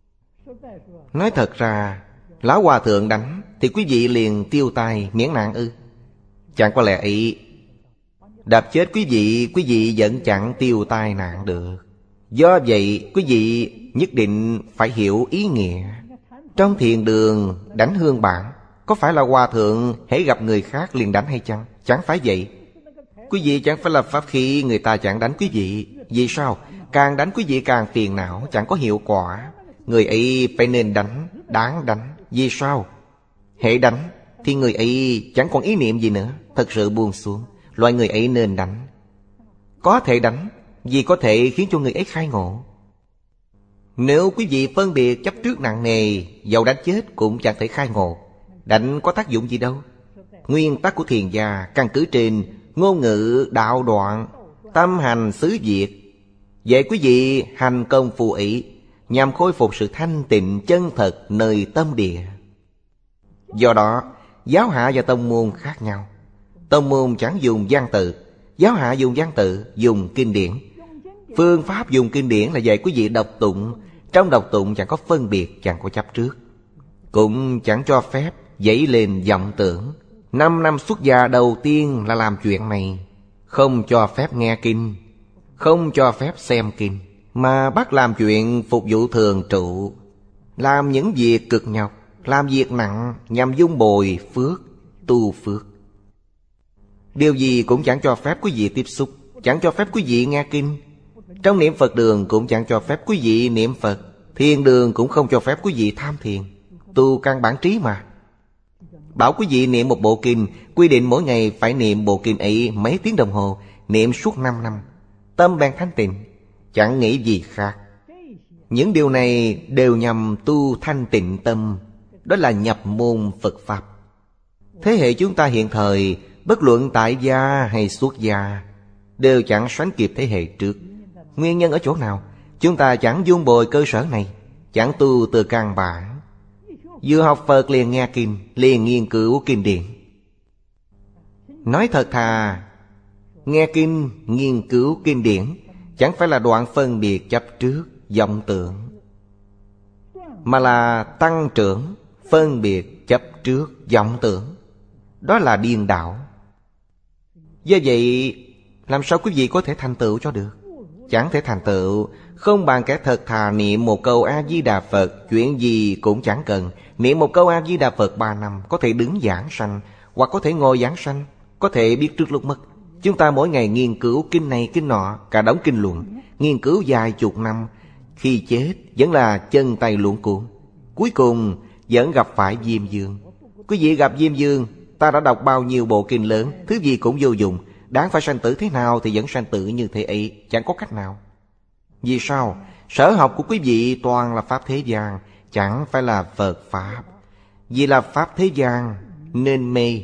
[SPEAKER 1] Nói thật ra, Lão Hòa Thượng đánh thì quý vị liền tiêu tai miễn nạn ư? Chẳng có lẽ ấy. Đạp chết quý vị, quý vị vẫn chẳng tiêu tai nạn được. Do vậy quý vị nhất định phải hiểu ý nghĩa. Trong thiền đường đánh hương bản, có phải là Hòa Thượng hễ gặp người khác liền đánh hay chăng? Chẳng phải vậy. Quý vị chẳng phải là pháp khí, người ta chẳng đánh quý vị. Vì sao? Càng đánh quý vị càng phiền não, chẳng có hiệu quả. Người ấy phải nên đánh, đáng đánh. Vì sao? Hễ đánh thì người ấy chẳng còn ý niệm gì nữa, thật sự buông xuống. Loại người ấy nên đánh. Có thể đánh vì có thể khiến cho người ấy khai ngộ. Nếu quý vị phân biệt chấp trước nặng nề, dầu đánh chết cũng chẳng thể khai ngộ. Đánh có tác dụng gì đâu. Nguyên tắc của thiền gia căn cứ trên ngôn ngữ đạo đoạn, tâm hành xứ việc. Vậy quý vị hành công phu ấy nhằm khôi phục sự thanh tịnh chân thật nơi tâm địa. Do đó giáo hạ và tông môn khác nhau. Tông môn chẳng dùng văn tự, giáo hạ dùng văn tự, dùng kinh điển. Phương pháp dùng kinh điển là dạy quý vị đọc tụng. Trong đọc tụng chẳng có phân biệt, chẳng có chấp trước, cũng chẳng cho phép dấy lên vọng tưởng. Năm năm xuất gia đầu tiên là làm chuyện này. Không cho phép nghe kinh, không cho phép xem kinh, mà bắt làm chuyện phục vụ thường trụ. Làm những việc cực nhọc, làm việc nặng nhằm dung bồi phước, tu phước. Điều gì cũng chẳng cho phép quý vị tiếp xúc, chẳng cho phép quý vị nghe kinh. Trong niệm Phật đường cũng chẳng cho phép quý vị niệm Phật. Thiền đường cũng không cho phép quý vị tham thiền. Tu căn bản trí mà. Bảo quý vị niệm một bộ kinh, quy định mỗi ngày phải niệm bộ kinh ấy mấy tiếng đồng hồ, niệm suốt năm năm. Tâm bèn thanh tịnh, chẳng nghĩ gì khác. Những điều này đều nhằm tu thanh tịnh tâm. Đó là nhập môn Phật Pháp. Thế hệ chúng ta hiện thời, bất luận tại gia hay xuất gia, đều chẳng sánh kịp thế hệ trước. Nguyên nhân ở chỗ nào? Chúng ta chẳng dung bồi cơ sở này, chẳng tu từ căn bản. Vừa học Phật liền nghe kinh, liền nghiên cứu kinh điển. Nói thật thà, nghe kinh, nghiên cứu kinh điển chẳng phải là đoạn phân biệt chấp trước, vọng tưởng, mà là tăng trưởng phân biệt chấp trước, vọng tưởng. đó là điên đảo. Do vậy, làm sao quý vị có thể thành tựu cho được? Chẳng thể thành tựu. Không bằng kẻ thật thà niệm một câu A-di-đà Phật, chuyện gì cũng chẳng cần. Niệm một câu A-di-đà Phật ba năm, có thể đứng giảng sanh, hoặc có thể ngồi giảng sanh, có thể biết trước lúc mất. Chúng ta mỗi ngày nghiên cứu kinh này kinh nọ, cả đống kinh luận, nghiên cứu dài chục năm. Khi chết vẫn là chân tay luống cuống. Cuối cùng vẫn gặp phải Diêm Vương. Quý vị gặp Diêm Vương, ta đã đọc bao nhiêu bộ kinh lớn, thứ gì cũng vô dụng. Đáng phải sanh tử thế nào thì vẫn sanh tử như thế ấy, chẳng có cách nào. Vì sao? Sở học của quý vị toàn là Pháp thế gian, chẳng phải là Phật Pháp. Vì là Pháp thế gian nên mê,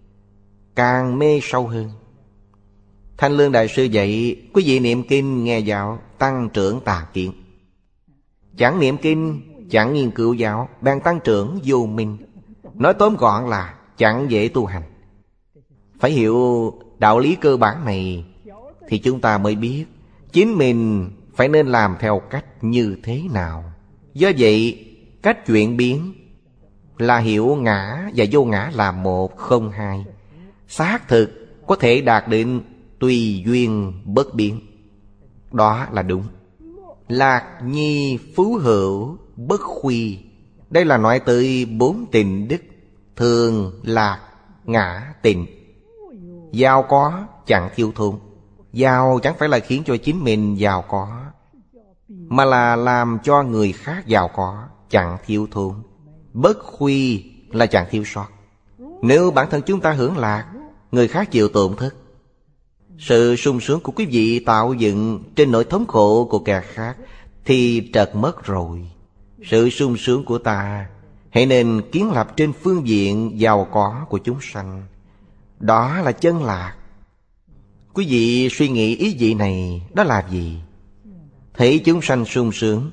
[SPEAKER 1] càng mê sâu hơn. Thanh Lương Đại Sư dạy quý vị niệm kinh nghe giáo, tăng trưởng tà kiến. Chẳng niệm kinh, chẳng nghiên cứu giáo, đang tăng trưởng vô minh. Nói tóm gọn là chẳng dễ tu hành. Phải hiểu đạo lý cơ bản này thì chúng ta mới biết chính mình phải nên làm theo cách như thế nào. Do vậy, cách chuyển biến là hiểu ngã và vô ngã là một không hai. Xác thực có thể đạt đến tùy duyên bất biến. Đó là đúng. Lạc nhi phú hữu bất khuy. Đây là nói tới bốn tình đức: thường, lạc, ngã, tịnh. Giàu có chẳng thiếu thốn. Giàu chẳng phải là khiến cho chính mình giàu có, mà là làm cho người khác giàu có, chẳng thiếu thốn. Bất khuy là chẳng thiếu sót. Nếu bản thân chúng ta hưởng lạc, người khác chịu tổn thất. Sự sung sướng của quý vị tạo dựng trên nỗi thống khổ của kẻ khác thì trật mất rồi. Sự sung sướng của ta hãy nên kiến lập trên phương diện giàu có của chúng sanh. Đó là chân lạc. Quý vị suy nghĩ ý vị này, đó là gì? Thấy chúng sanh sung sướng,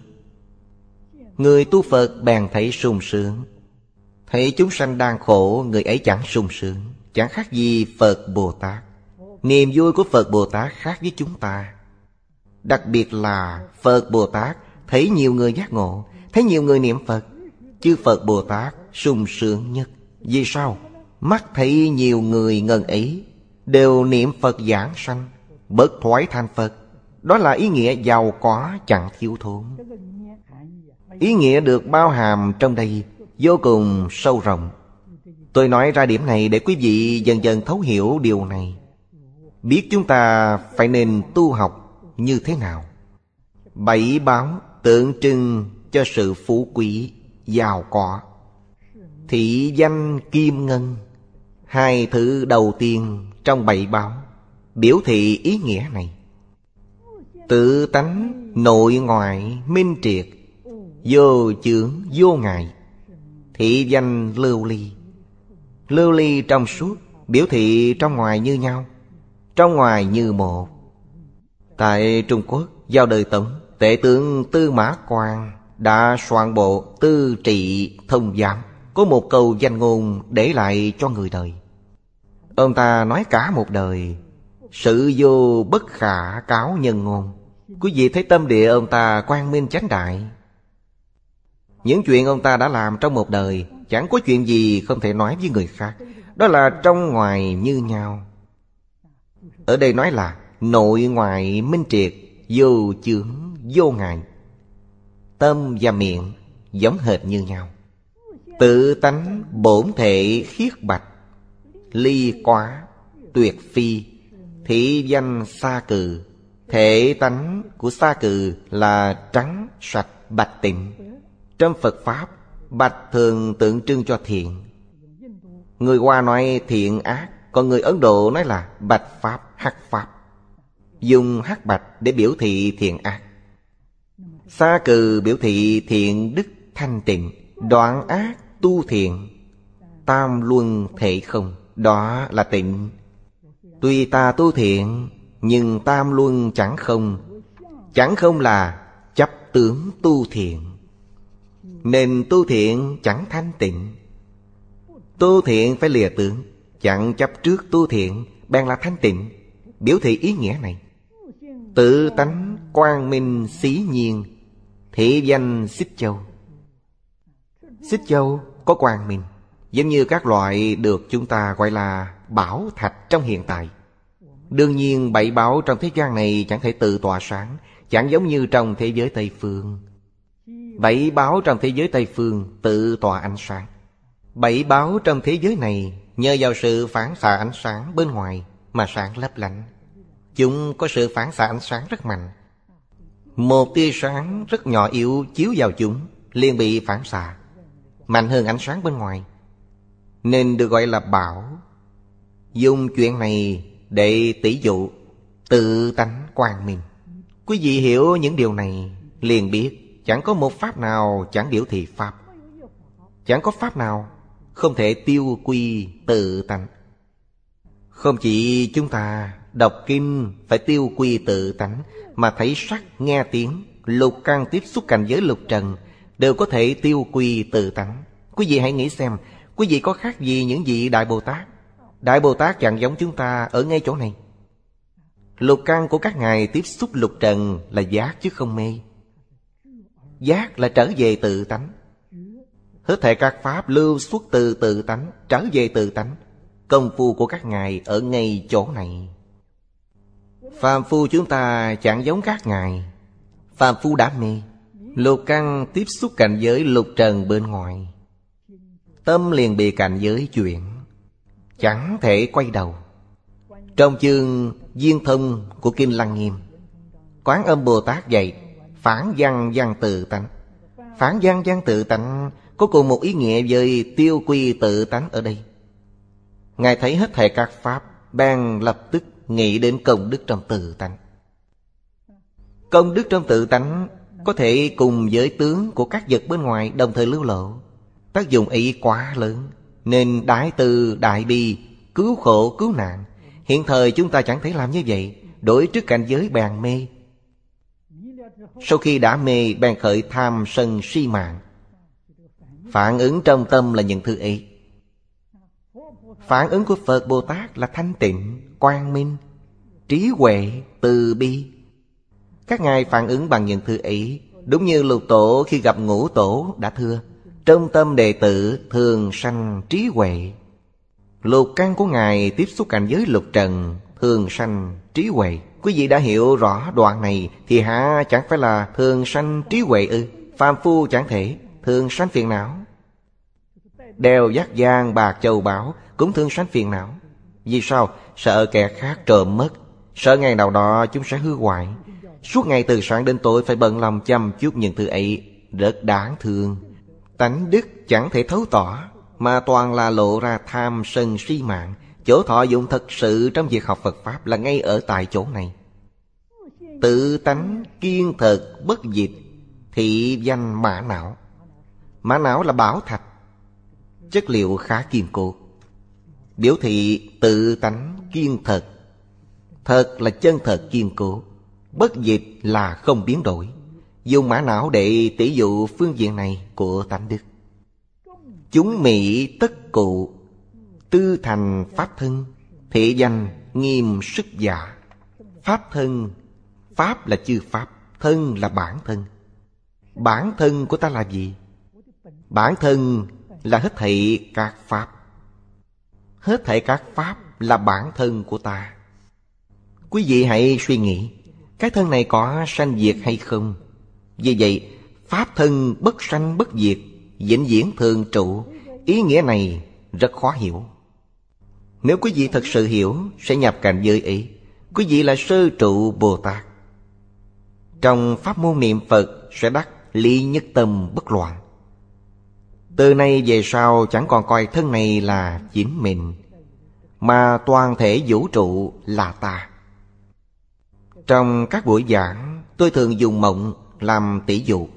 [SPEAKER 1] người tu Phật bèn thấy sung sướng. Thấy chúng sanh đang khổ, người ấy chẳng sung sướng. Chẳng khác gì Phật Bồ Tát. Niềm vui của Phật Bồ Tát khác với chúng ta. Đặc biệt là Phật Bồ Tát thấy nhiều người giác ngộ, thấy nhiều người niệm Phật, chư Phật Bồ Tát sung sướng nhất. Vì sao? Mắt thấy nhiều người ngần ấy đều niệm Phật giảng sanh, bất thoái thành Phật. Đó là ý nghĩa giàu có chẳng thiếu thốn. Ý nghĩa được bao hàm trong đây vô cùng sâu rộng. Tôi nói ra điểm này để quý vị dần dần thấu hiểu điều này, biết chúng ta phải nên tu học như thế nào. Bảy báo tượng trưng cho sự phú quý, giàu có. Thị danh kim ngân, hai thứ đầu tiên trong bảy báo biểu thị ý nghĩa này. Tự tánh nội ngoại minh triệt, vô chướng vô ngại. Thị danh lưu ly. Lưu ly trong suốt, biểu thị trong ngoài như nhau, trong ngoài như một. Tại Trung Quốc, vào đời Tống, Tể tướng Tư Mã Quang đã soạn bộ Tư Trị Thông Giám, có một câu danh ngôn để lại cho người đời. Ông ta nói cả một đời: sự vô bất khả cáo nhân ngôn. Quý vị thấy tâm địa ông ta quang minh chánh đại. Những chuyện ông ta đã làm trong một đời, chẳng có chuyện gì không thể nói với người khác. Đó là trong ngoài như nhau. Ở đây nói là nội ngoại minh triệt, vô chướng vô ngại. Tâm và miệng giống hệt như nhau. Tự tánh bổn thể khiết bạch, ly quá tuyệt phi. Thị danh sa cừ. Thể tánh của sa cừ là trắng sạch bạch tịnh. Trong Phật Pháp, bạch thường tượng trưng cho thiện. Người Hoa nói thiện ác, còn người Ấn Độ nói là bạch Pháp, hắc Pháp. Dùng hắc bạch để biểu thị thiện ác. Sa cừ biểu thị thiện đức thanh tịnh, đoạn ác tu thiện. Tam luân thể không, đó là tịnh. Tuy ta tu thiện, nhưng tam luân chẳng không. Chẳng không là chấp tướng tu thiện, nên tu thiện chẳng thanh tịnh. Tu thiện phải lìa tướng, chẳng chấp trước tu thiện, bèn là thanh tịnh. Biểu thị ý nghĩa này. Tự tánh quang minh xí nhiên. Thị danh Xích Châu. Xích Châu có quang minh, giống như các loại được chúng ta gọi là bảo thạch trong hiện tại. Đương nhiên bảy bảo trong thế gian này chẳng thể tự tỏa sáng, chẳng giống như trong thế giới Tây Phương. Bảy báo trong thế giới Tây Phương tự tỏa ánh sáng. Bảy báo trong thế giới này nhờ vào sự phản xạ ánh sáng bên ngoài mà sáng lấp lánh. Chúng có sự phản xạ ánh sáng rất mạnh. Một tia sáng rất nhỏ yếu chiếu vào chúng liền bị phản xạ mạnh hơn ánh sáng bên ngoài, nên được gọi là bảo. Dùng chuyện này để tỷ dụ tự tánh quang minh. Quý vị hiểu những điều này liền biết chẳng có một pháp nào chẳng biểu thị pháp. Chẳng có pháp nào không thể tiêu quy tự tánh. Không chỉ chúng ta đọc kinh phải tiêu quy tự tánh, mà thấy sắc, nghe tiếng, lục căn tiếp xúc cảnh giới lục trần đều có thể tiêu quy tự tánh. Quý vị hãy nghĩ xem, quý vị có khác gì những vị Đại Bồ Tát? Đại Bồ Tát chẳng giống chúng ta ở ngay chỗ này. Lục căn của các ngài tiếp xúc lục trần là giác chứ không mê. Giác là trở về tự tánh. Hết thảy các pháp lưu xuất từ tự tánh, trở về tự tánh. Công phu của các ngài ở ngay chỗ này. Phàm phu chúng ta chẳng giống các ngài. Phàm phu đã mê, lục căn tiếp xúc cảnh giới lục trần bên ngoài, tâm liền bị cảnh giới chuyển, chẳng thể quay đầu. Trong chương Viên Thông của Kinh Lăng Nghiêm, Quán Âm Bồ Tát dạy phản văn văn tự tánh. Phản văn văn tự tánh có cùng một ý nghĩa với tiêu quy tự tánh ở đây. Ngài thấy hết thảy các pháp, bèn lập tức nghĩ đến công đức trong tự tánh. Công đức trong tự tánh có thể cùng với tướng của các vật bên ngoài đồng thời lưu lộ. Tác dụng ấy quá lớn, nên đại từ đại bi, cứu khổ cứu nạn. Hiện thời chúng ta chẳng thể làm như vậy, đối trước cảnh giới bèn mê. Sau khi đã mê bèn khởi tham sân si mạng. Phản ứng trong tâm là những thứ ấy. Phản ứng của Phật Bồ Tát là thanh tịnh, quang minh, trí huệ, từ bi. Các ngài phản ứng bằng những thứ ấy. Đúng như Lục Tổ khi gặp Ngũ Tổ đã thưa, trong tâm đệ tử thường sanh trí huệ. Lục căn của ngài tiếp xúc cảnh giới lục trần, thường sanh trí huệ. Quý vị đã hiểu rõ đoạn này thì hả chẳng phải là thường sanh trí huệ ư? Phàm phu chẳng thể thường sanh phiền não. Đeo vác vàng bạc châu báu cũng thường sanh phiền não. Vì sao? Sợ kẻ khác trộm mất, sợ ngày nào đó chúng sẽ hư hoại. Suốt ngày từ sáng đến tối phải bận lòng chăm chút những thứ ấy, rất đáng thương. Tánh đức chẳng thể thấu tỏ, mà toàn là lộ ra tham sân si mạng. Chỗ thọ dụng thật sự trong việc học Phật Pháp là ngay ở tại chỗ này. Tự tánh kiên thật bất diệt, thị danh mã não. Mã não là bảo thạch, chất liệu khá kiên cố, biểu thị tự tánh kiên thật. Thật là chân thật kiên cố, bất diệt là không biến đổi. Dùng mã não để tỷ dụ phương diện này của tánh đức. Chúng mỹ tất cụ, tư thành pháp thân, thị danh nghiêm sức giả. Pháp thân, pháp là chư pháp, thân là bản thân. Bản thân của ta là gì? Bản thân là hết thảy các pháp. Hết thảy các pháp là bản thân của ta. Quý vị hãy suy nghĩ, cái thân này có sanh diệt hay không? Vì vậy, pháp thân bất sanh bất diệt, vĩnh viễn thường trụ. Ý nghĩa này rất khó hiểu. Nếu quý vị thật sự hiểu, sẽ nhập cảnh giới ấy. Quý vị là sơ trụ Bồ Tát. Trong pháp môn niệm Phật sẽ đắc lý nhất tâm bất loạn. Từ nay về sau chẳng còn coi thân này là chính mình, mà toàn thể vũ trụ là ta. Trong các buổi giảng, tôi thường dùng mộng làm tỷ dụ.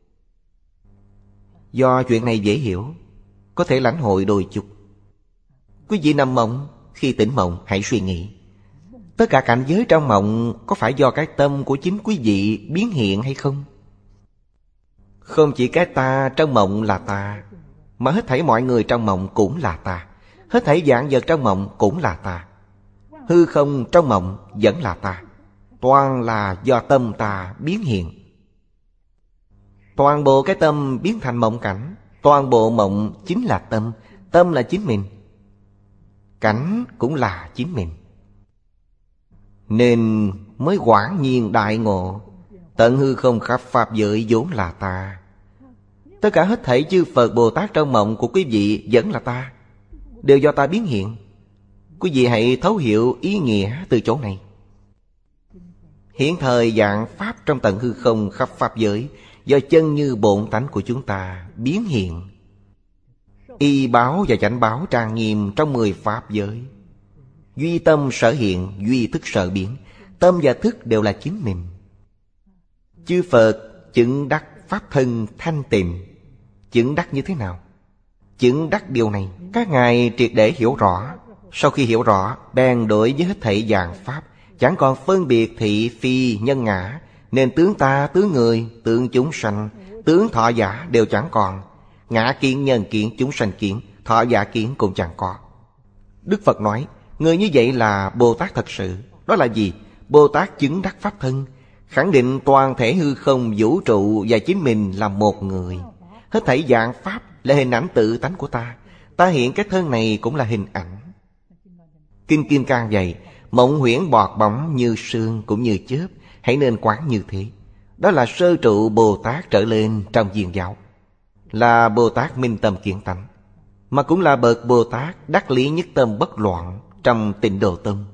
[SPEAKER 1] Do chuyện này dễ hiểu, có thể lãnh hội đôi chút. Quý vị nằm mộng, khi tỉnh mộng hãy suy nghĩ, tất cả cảnh giới trong mộng có phải do cái tâm của chính quý vị biến hiện hay không? Không chỉ cái ta trong mộng là ta, mà hết thảy mọi người trong mộng cũng là ta. Hết thảy vạn vật trong mộng cũng là ta. Hư không trong mộng vẫn là ta. Toàn là do tâm ta biến hiện. Toàn bộ cái tâm biến thành mộng cảnh. Toàn bộ mộng chính là tâm. Tâm là chính mình, cảnh cũng là chính mình. Nên mới quảng nhiên đại ngộ, tận hư không khắp pháp giới vốn là ta. Tất cả hết thảy chư Phật Bồ Tát trong mộng của quý vị vẫn là ta, đều do ta biến hiện. Quý vị hãy thấu hiểu ý nghĩa từ chỗ này. Hiện thời dạng pháp trong tận hư không khắp pháp giới, do chân như bổn tánh của chúng ta biến hiện. Y báo và chánh báo trang nghiêm trong mười pháp giới. Duy tâm sở hiện, duy thức sở biến. Tâm và thức đều là chính mình. Chư Phật chứng đắc pháp thân thanh tịnh. Chứng đắc như thế nào? Chứng đắc điều này, các ngài triệt để hiểu rõ. Sau khi hiểu rõ, bèn đối với hết thảy dạng pháp, chẳng còn phân biệt thị phi nhân ngã, nên tướng ta, tướng người, tướng chúng sanh, tướng thọ giả đều chẳng còn. Ngã kiến, nhân kiến, chúng sanh kiến, thọ giả kiến cũng chẳng có. Đức Phật nói, người như vậy là Bồ Tát thật sự. Đó là gì? Bồ Tát chứng đắc pháp thân, khẳng định toàn thể hư không vũ trụ và chính mình là một người. Hết thảy dạng pháp là hình ảnh tự tánh của ta. Ta hiện cái thân này cũng là hình ảnh. Kinh Kim Cang vậy, mộng huyễn bọt bóng như sương cũng như chớp, hãy nên quán như thế. Đó là sơ trụ Bồ Tát trở lên trong viên giáo, là Bồ Tát minh tâm kiến tánh, mà cũng là bậc Bồ Tát đắc lý nhất tâm bất loạn trong Tịnh Độ Tông.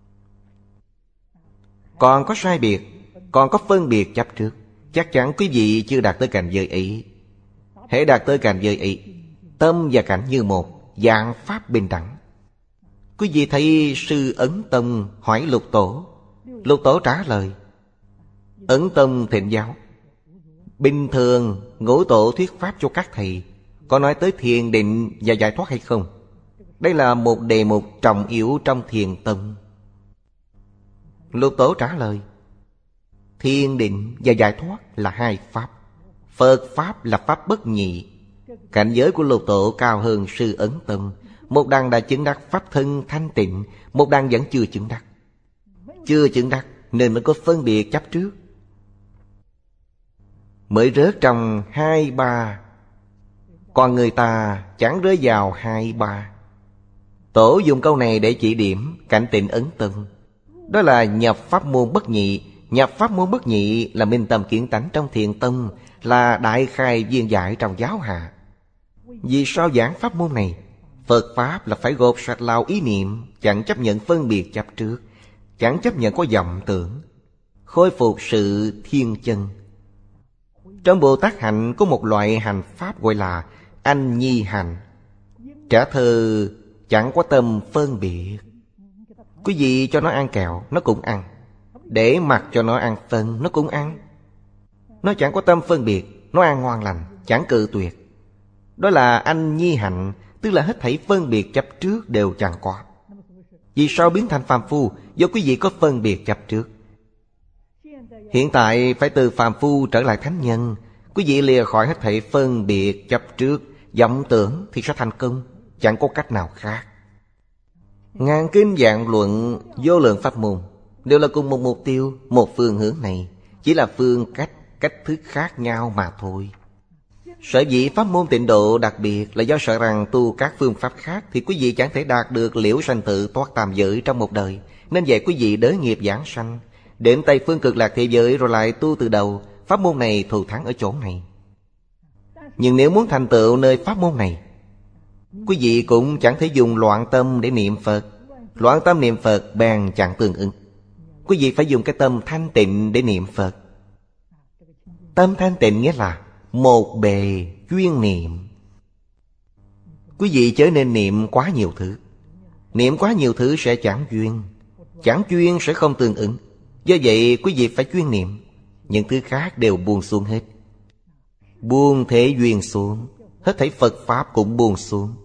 [SPEAKER 1] Còn có sai biệt, còn có phân biệt chấp trước, chắc chắn quý vị chưa đạt tới cảnh giới ấy. Hễ đạt tới cảnh giới ấy, tâm và cảnh như một, dạng pháp bình đẳng. Quý vị thấy sư Ấn Tông hỏi Lục Tổ, Lục Tổ trả lời. Ấn Tông thịnh giáo, bình thường Ngũ Tổ thuyết pháp cho các thầy có nói tới thiền định và giải thoát hay không? Đây là một đề mục trọng yếu trong thiền tông. Lục Tổ trả lời, thiền định và giải thoát là hai pháp. Phật pháp là pháp bất nhị. Cảnh giới của Lục Tổ cao hơn sư Ấn Tông. Một đằng đã chứng đắc pháp thân thanh tịnh, một đằng vẫn chưa chứng đắc. Chưa chứng đắc nên mới có phân biệt chấp trước, mới rớt trong hai ba. Còn người ta chẳng rơi vào hai ba. Tổ dùng câu này để chỉ điểm cảnh Tịnh Ấn Tông. Đó là nhập pháp môn bất nhị. Nhập pháp môn bất nhị là minh tâm kiến tánh trong thiền tông, là đại khai viên giải trong giáo hạ. Vì sao giảng pháp môn này? Phật pháp là phải gột sạch lao ý niệm, chẳng chấp nhận phân biệt chấp trước, chẳng chấp nhận có vọng tưởng, khôi phục sự thiên chân. Trong Bồ Tát hạnh có một loại hành pháp gọi là anh nhi hành. Trẻ thơ chẳng có tâm phân biệt. Quý vị cho nó ăn kẹo, nó cũng ăn. Để mặc cho nó ăn phân, nó cũng ăn. Nó chẳng có tâm phân biệt, nó ăn ngon lành, chẳng cự tuyệt. Đó là anh nhi hạnh, tức là hết thảy phân biệt chấp trước đều chẳng có. Vì sao biến thành phàm phu? Do quý vị có phân biệt chấp trước. Hiện tại phải từ phàm phu trở lại thánh nhân. Quý vị lìa khỏi hết thảy phân biệt chấp trước, vọng tưởng thì sẽ thành công, chẳng có cách nào khác. Ngàn kinh vạn luận, vô lượng pháp môn đều là cùng một mục tiêu, một phương hướng này, chỉ là phương cách, cách thức khác nhau mà thôi. Sở dĩ pháp môn tịnh độ đặc biệt là do sợ rằng tu các phương pháp khác thì quý vị chẳng thể đạt được liễu sanh tự thoát tam giới trong một đời. Nên vậy quý vị đới nghiệp giảng sanh, đến Tây phương cực lạc thế giới rồi lại tu từ đầu. Pháp môn này thù thắng ở chỗ này. Nhưng nếu muốn thành tựu nơi pháp môn này, quý vị cũng chẳng thể dùng loạn tâm để niệm Phật. Loạn tâm niệm Phật bèn chẳng tương ứng. Quý vị phải dùng cái tâm thanh tịnh để niệm Phật. Tâm thanh tịnh nghĩa là một bề chuyên niệm. Quý vị chớ nên niệm quá nhiều thứ. Niệm quá nhiều thứ sẽ chẳng duyên, chẳng duyên sẽ không tương ứng. Do vậy quý vị phải chuyên niệm. Những thứ khác đều buông xuống hết. Buông thế duyên xuống, hết thảy Phật Pháp cũng buông xuống.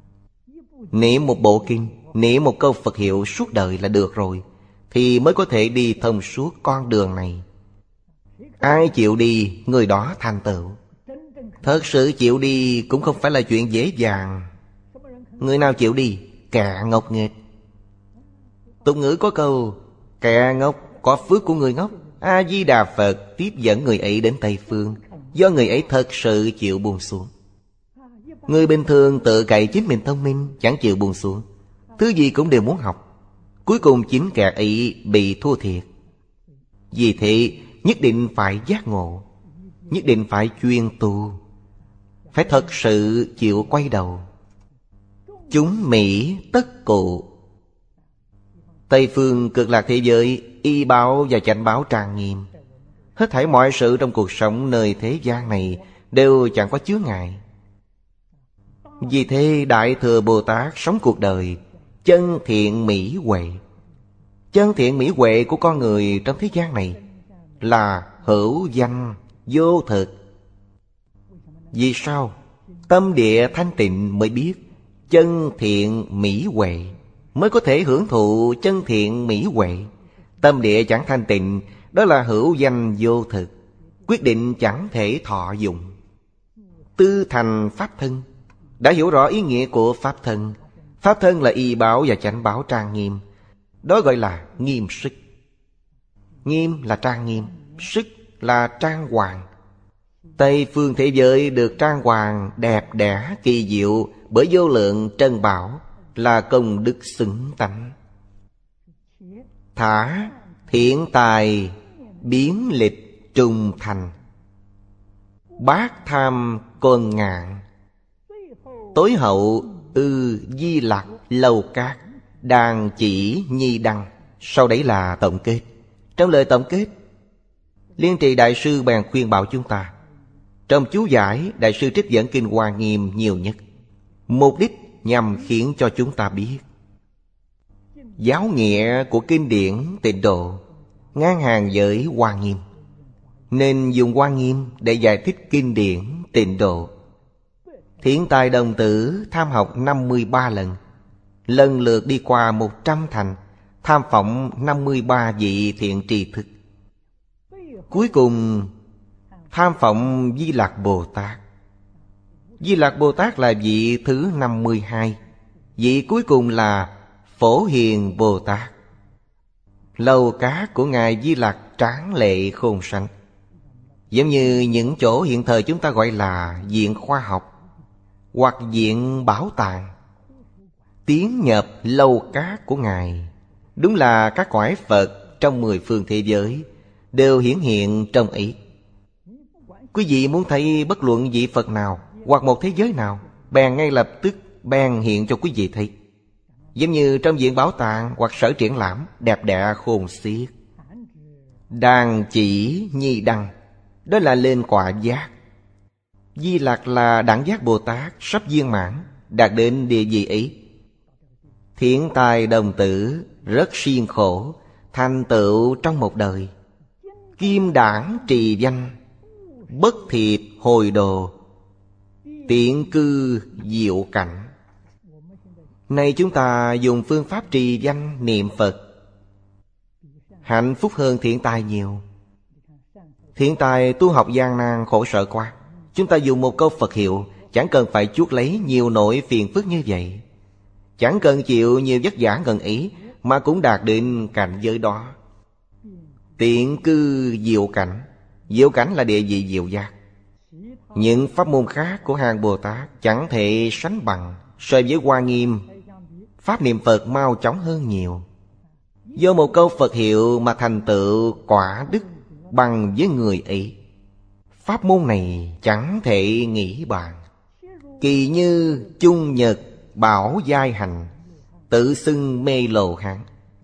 [SPEAKER 1] Niệm một bộ kinh, niệm một câu Phật hiệu suốt đời là được rồi, thì mới có thể đi thông suốt con đường này. Ai chịu đi, người đó thành tựu. Thật sự chịu đi cũng không phải là chuyện dễ dàng. Người nào chịu đi? Kẻ ngốc nghếch. Tục ngữ có câu, kẻ ngốc có phước của người ngốc. A-di-đà Phật tiếp dẫn người ấy đến Tây Phương, do người ấy thật sự chịu buông xuống. Người bình thường tự cậy chính mình thông minh, chẳng chịu buông xuống, thứ gì cũng đều muốn học. Cuối cùng chính kẻ ấy bị thua thiệt. Vì thế nhất định phải giác ngộ, nhất định phải chuyên tu, phải thật sự chịu quay đầu. Chúng Mỹ tất cụ. Tây phương cực lạc thế giới, y báo và chánh báo trang nghiêm. Hết thảy mọi sự trong cuộc sống nơi thế gian này đều chẳng có chướng ngại. Vì thế Đại Thừa Bồ Tát sống cuộc đời chân thiện mỹ huệ. Chân thiện mỹ huệ của con người trong thế gian này là hữu danh vô thực. Vì sao? Tâm địa thanh tịnh mới biết chân thiện mỹ huệ, mới có thể hưởng thụ chân thiện mỹ huệ. Tâm địa chẳng thanh tịnh, đó là hữu danh vô thực, quyết định chẳng thể thọ dụng. Tư thành pháp thân. Đã hiểu rõ ý nghĩa của pháp thân. Pháp thân là y báo và chánh báo trang nghiêm. Đó gọi là nghiêm sức. Nghiêm là trang nghiêm, sức là trang hoàng. Tây phương thế giới được trang hoàng đẹp đẽ kỳ diệu bởi vô lượng trân bảo, là công đức xứng tánh. Thả thiện tài biến lịch trùng thành, bát tham con ngạn. Tối hậu ư di lạc lâu cát, đàn chỉ nhi đăng. Sau đấy là tổng kết. Trong lời tổng kết, Liên Trì Đại Sư bèn khuyên bảo chúng ta. Trong chú giải, Đại Sư trích dẫn Kinh Hoa Nghiêm nhiều nhất, mục đích nhằm khiến cho chúng ta biết giáo nghĩa của kinh điển Tịnh Độ ngang hàng với Hoa Nghiêm, nên dùng Hoa Nghiêm để giải thích kinh điển Tịnh Độ. Thiện tài đồng tử tham học năm mươi ba lần, lần lượt đi qua một trăm thành, tham phỏng năm mươi ba vị thiện tri thức. Cuối cùng tham phỏng Di Lạc Bồ Tát. Di Lạc Bồ Tát là vị thứ năm mươi hai. Vị cuối cùng là Phổ Hiền Bồ Tát. Lầu cát của Ngài Di Lạc tráng lệ khôn sánh, giống như những chỗ hiện thời chúng ta gọi là viện khoa học hoặc viện bảo tàng. Tiến nhập lầu cát của Ngài, đúng là các cõi Phật trong mười phương thế giới đều hiển hiện trong ấy. Quý vị muốn thấy bất luận vị Phật nào hoặc một thế giới nào, bèn ngay lập tức bèn hiện cho quý vị thấy. Giống như trong viện bảo tàng hoặc sở triển lãm, đẹp đẽ khôn xiết. Đàn chỉ nhi đăng, đó là lên quả giác. Di Lạc là đẳng giác Bồ Tát sắp viên mãn, đạt đến địa vị ấy. Thiện tài đồng tử rất siêng khổ, thành tựu trong một đời. Kim đảng trì danh, bất thiệp hồi đồ, tiện cư diệu cảnh. Nay chúng ta dùng phương pháp trì danh niệm Phật, hạnh phúc hơn thiện tài nhiều. Thiện tài tu học gian nan khổ sở quá, chúng ta dùng một câu Phật hiệu, chẳng cần phải chuốc lấy nhiều nỗi phiền phức như vậy, chẳng cần chịu nhiều vất vả ngần ý, mà cũng đạt đến cảnh giới đó. Tiện cư diệu cảnh. Diệu cảnh là địa vị diệu giác. Những pháp môn khác của hàng Bồ Tát chẳng thể sánh bằng. So với Hoa Nghiêm, pháp niệm Phật mau chóng hơn nhiều. Do một câu Phật hiệu mà thành tựu quả đức bằng với người ấy. Pháp môn này chẳng thể nghĩ bàn. Kỳ như chung nhật bảo giai hành, tự xưng mê lồ hán.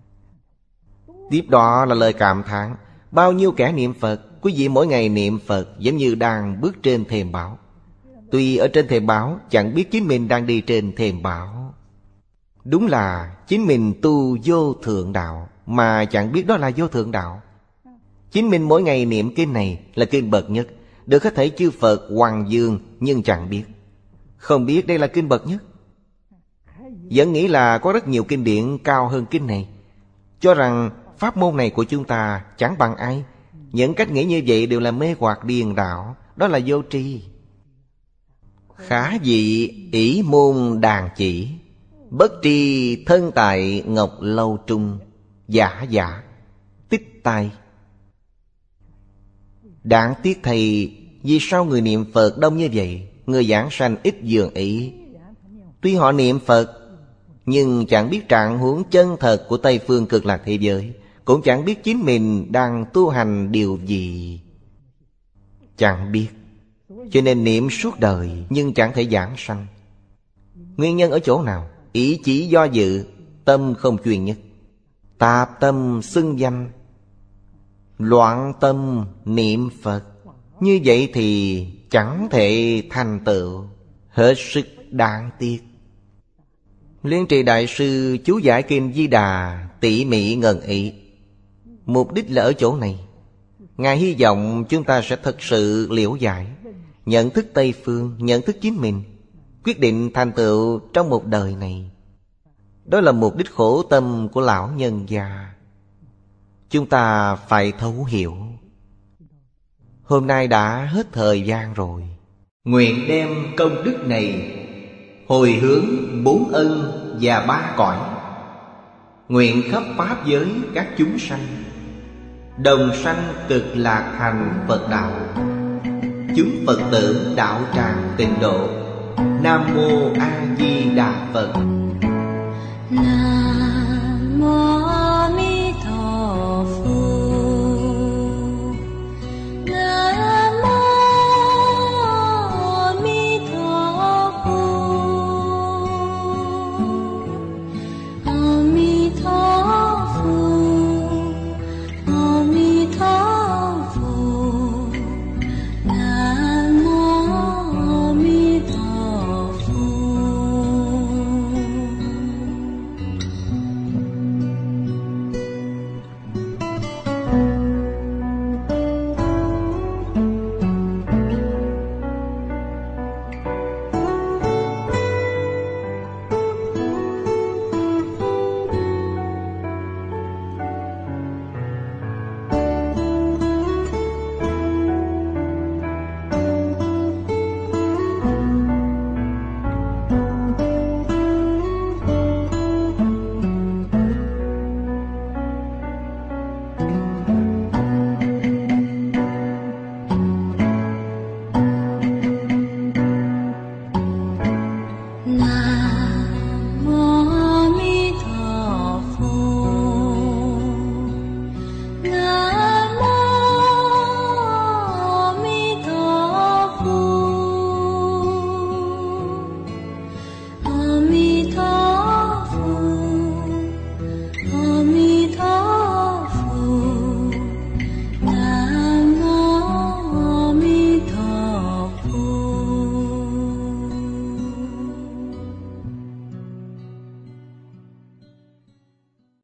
[SPEAKER 1] Tiếp đó là lời cảm thán. Bao nhiêu kẻ niệm Phật, quý vị mỗi ngày niệm Phật giống như đang bước trên thềm bảo. Tuy ở trên thềm bảo, chẳng biết chính mình đang đi trên thềm bảo. Đúng là chính mình tu vô thượng đạo, mà chẳng biết đó là vô thượng đạo. Chính mình mỗi ngày niệm kinh này là kinh bậc nhất, được hết thảy chư Phật hoàng dương, nhưng chẳng biết. Không biết đây là kinh bậc nhất, vẫn nghĩ là có rất nhiều kinh điển cao hơn kinh này, cho rằng pháp môn này của chúng ta chẳng bằng ai. Những cách nghĩ như vậy đều là mê hoặc điên đạo, đó là vô tri. Khả dị ỷ môn đàn chỉ, bất tri thân tại ngọc lâu trung. Giả giả tích tai. Đáng tiếc thầy, vì sao người niệm Phật đông như vậy người giảng sanh ít dường ý. Tuy họ niệm Phật, nhưng chẳng biết trạng huống chân thật của Tây Phương Cực Lạc thế giới, cũng chẳng biết chính mình đang tu hành điều gì. Chẳng biết. Cho nên niệm suốt đời nhưng chẳng thể giảng sanh. Nguyên nhân ở chỗ nào? Ý chỉ do dự, tâm không chuyên nhất. Tạp tâm xưng danh, loạn tâm niệm Phật. Như vậy thì chẳng thể thành tựu, hết sức đáng tiếc. Liên Trì Đại Sư chú giải Kinh Di Đà tỉ mỉ ngần ý. Mục đích là ở chỗ này. Ngài hy vọng chúng ta sẽ thật sự liễu giải, nhận thức Tây Phương, nhận thức chính mình, quyết định thành tựu trong một đời này. Đó là mục đích khổ tâm của lão nhân gia. Chúng ta phải thấu hiểu. Hôm nay đã hết thời gian rồi. Nguyện đem công đức này hồi hướng bốn ân và ba cõi, nguyện khắp pháp giới các chúng sanh đồng sanh cực lạc thành Phật đạo. Chúng Phật tử đạo tràng tịnh độ. Nam mô A Di Đà Phật.